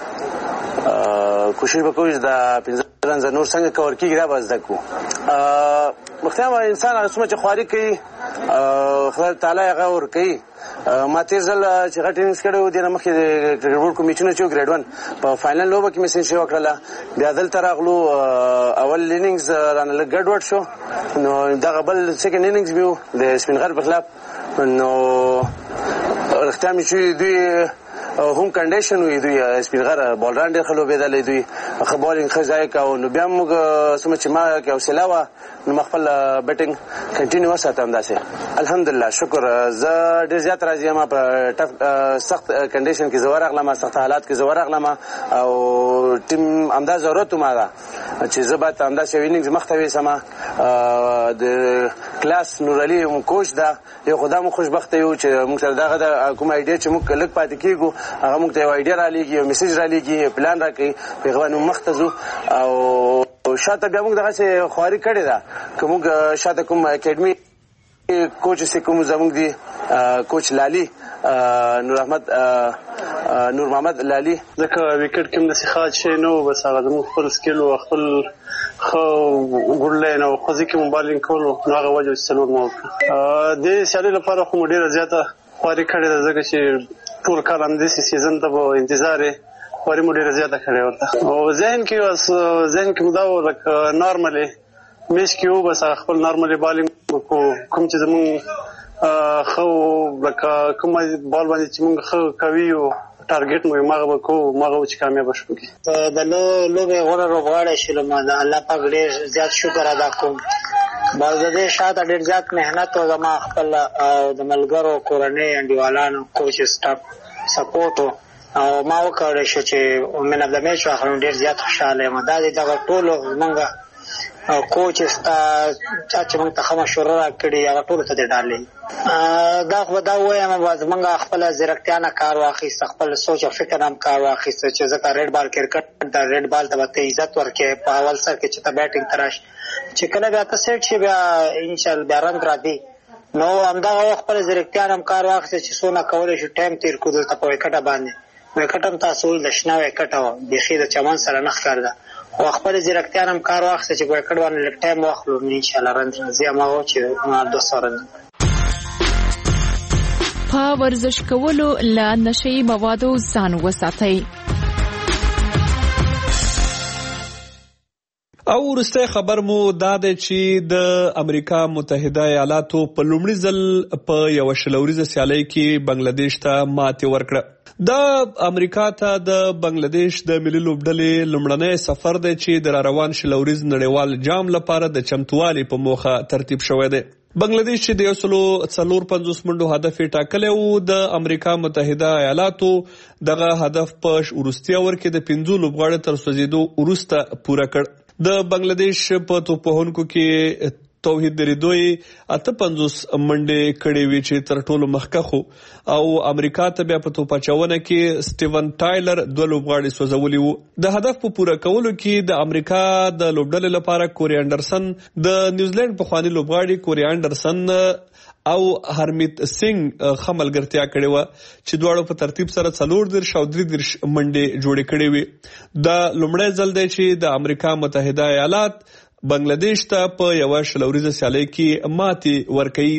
کوشش به کوو چې د 15 نور څنګه کور کېږي دا به زده کړو. مختلف انسان هغه څومره چې خواري کوي خدای تعالی هغه ورکوي. ما تېر ځل چې غټ انینګز کړی و دې نه مخکې د کرکټ بورډ کوم میچونه چې ګریډ 1 په فاینل لوبه کې مې سنچري وکړله. بیا دلته راغلو اول انینګز رانه لږ ګډوډ شو. نو دغه بل سیکنډ انینګز مې و د سپین غر په خلاف. نو رښتیا مې چې دوی هوم کنډیشن وي، دوی سپین غر بالران ډېر ښه لوبېدلی، دوی ښه بالینګ ښه ځای کوو. نو بیا موږ څومره چې ما کې حوصله وه نو ما خپل بیټینګ کنټینیو وساتم داسې. الحمدلله شکر. زه ډېر زیات راضي یم. په ټف سخت کنډیشن کې زه ورغلم، سخت حالات کې زه ورغلم او ټیم همدا ضرورت ما ده چې زه باید همداسې یو انینګز مخته ویسم. د کلاس نور علي کوچ ده، یو خو دا موږ خوشبخته یو چې موږ سره دغه کوم ایډیا چې موږ لږ پاتې کېږو هغه موږ ته یو ایډیا رالیږي، یو میسج رالیږي، پلان راکوي، په هغه باندې مخته ځو. او شاته بیا موږ دغسې خواري کړې ده که موږ شاته کوم اکیډمي کوچ چې کوم زموږ دي کوچ لالي نور محمد لالي، ځکه وکټ کې هم داسې خاص شی نه و، بس هغه زموږ خپل سکیل و، خپل ښه ګوډ لاین او خوځې کې مو بالینګ کول و. نو هغه وجه چې څلور مو وکړه. دې سیالۍ لپاره خو مو ډېره زیاته خواري کړې ده ځکه چې ټول کال همداسې سیزن ته به انتظار یې خواري مو ډېره زیاته کړې ورته. او ذهن کې مو دا و لکه نارملي میچ کې و، بس هغه خپل نارملي بالینګ کوم چې زمونږ ښه لکه کوم بال باندې چې مونږ ښه کوي او ټارګټ مو ماغه وکړو ماغه چې کامیاب شو. د لوبې غوړه لوبغاړی شلم د الله پاک ډېر زیات شکر ادا کوم. باز د دې شاته ډېر زیات مهنت او زما خپل د ملګرو کورنۍ انډیوالانو کوچ سټاف سپورټ او ما وکړی شو چې من اف د میچ واخلم. ډېر زیات خوشاله یم. دا دغه ټولو زمونږ کوچ ستا چې موږ ته ښه مشوره راکړې هغه ټولو ته دې ډالۍ. دا خو دا ووایم زمونږ خپله ځیرکتیا نه کار واخیست، خپل سوچ او فکر هم کار واخیست چې ځکه ریډ بال کرکټ د ریډ بال ته به ته عزت ورکړې په اول سر کې چې ته بیټینګ ته راشې، چې کله بیا ته سیټ شي بیا انشاءالله بیا رن راځي. نو همدغه وخت خپله ځیرکتیا نه هم کار واخیست چې څونه کولی شو ټایم تېر کړو دلته په وکټه باندې. وکټ هم تاسو ویل د شنه وکټه وه، بیخي د چمن سره نه ښکارېده. خو خپل ځیرکتیا هم کار واخیسته چې وکټ باندې لږ ټایم واخلو نو انشاءالله رن راځي. هماغه چې 200 رن. په ورزش کولو له نشه‌يي موادو ځان وساتئ. او وروستی خبر مو دا دی چې د امریکا متحده ایالاتو په لومړي ځل په یوه شلوریزه سیالۍ کې بنگلادیش ته ماتې ورکړه. د امریکا ته د بنگلادیش د ملي لوبډلې لومړنی سفر دی چې د راروان شلوریز نړیوال جام لپاره د چمتووالي په موخه ترتیب شوی دی. بنگلادیش چې د 154 منډو هدف یې ټاکلی و، د امریکا متحده ایالاتو دغه هدف په وروستي اور کې د 5 لوبغاړو تر سوځېدو وروسته پوره کړ. د بنگلادیش په توپوهونکو کې توحید دریدوی 58 منډې کړې وې چې تر ټولو مخکښ و، او امریکا ته بیا په توپاچونه کې سټیون ټایلر 2 لوبغاړي سوځولي وو. د هدف په پوره کولو کې د امریکا د لوبډلې لپاره کوري انډرسن، د نیوزیلند پخوانی لوبغاړي کوري انډرسن او هرمیت سنگ خملګرتیا کړې وه چې دواړو په ترتیب سره 34 او 33 منډې جوړې کړې وې. دا لومړی ځل دی چې د امریکا متحده ایالات بنگلادیش ته په یوه شلوریزه سیالۍ کې ماتې ورکوي.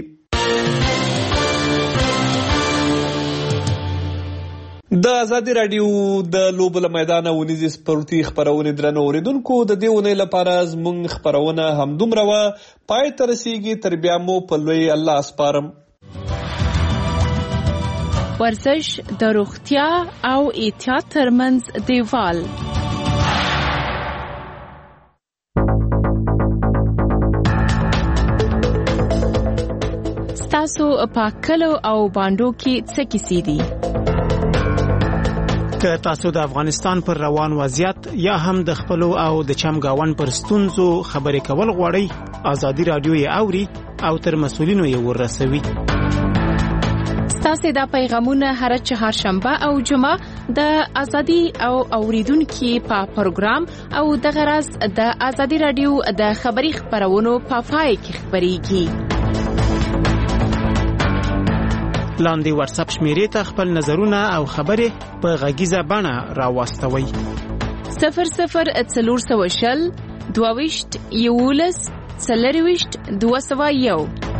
د ازادي راډیو د لوبو له میدانه ونیزې سپورتي خپرونې درنو اوریدونکو، د دې اونۍ لپاره زموږ خپرونه همدومره وه. پای ته رسیږي، تر بیا مو په لوی الله سپارم. ورزش د روغتیا او احتیاط ترمنځ دیوال. ستاسو په کلو او باندو کې څه کیسې دي؟ که تاسو د افغانستان پر روان وضعیت یا هم د خپلو او د چمګاون پر ستونزو خبرې کول غواړئ، ازادي راډیو یې اوري او تر مسؤلینو یې ورسوي. ستاسو دا پیغامونه هر چهارشنبه او جمعه د ازادي او اوریدونکو په پروګرام او د غرض د ازادي راډیو د خبري خبرونو په پای کې خبريږي. لاندې واتس اپ شمیرې ته خپل نظرونه او خبرې په غږیزه بڼه راوستوئ. 00 420 22 11 201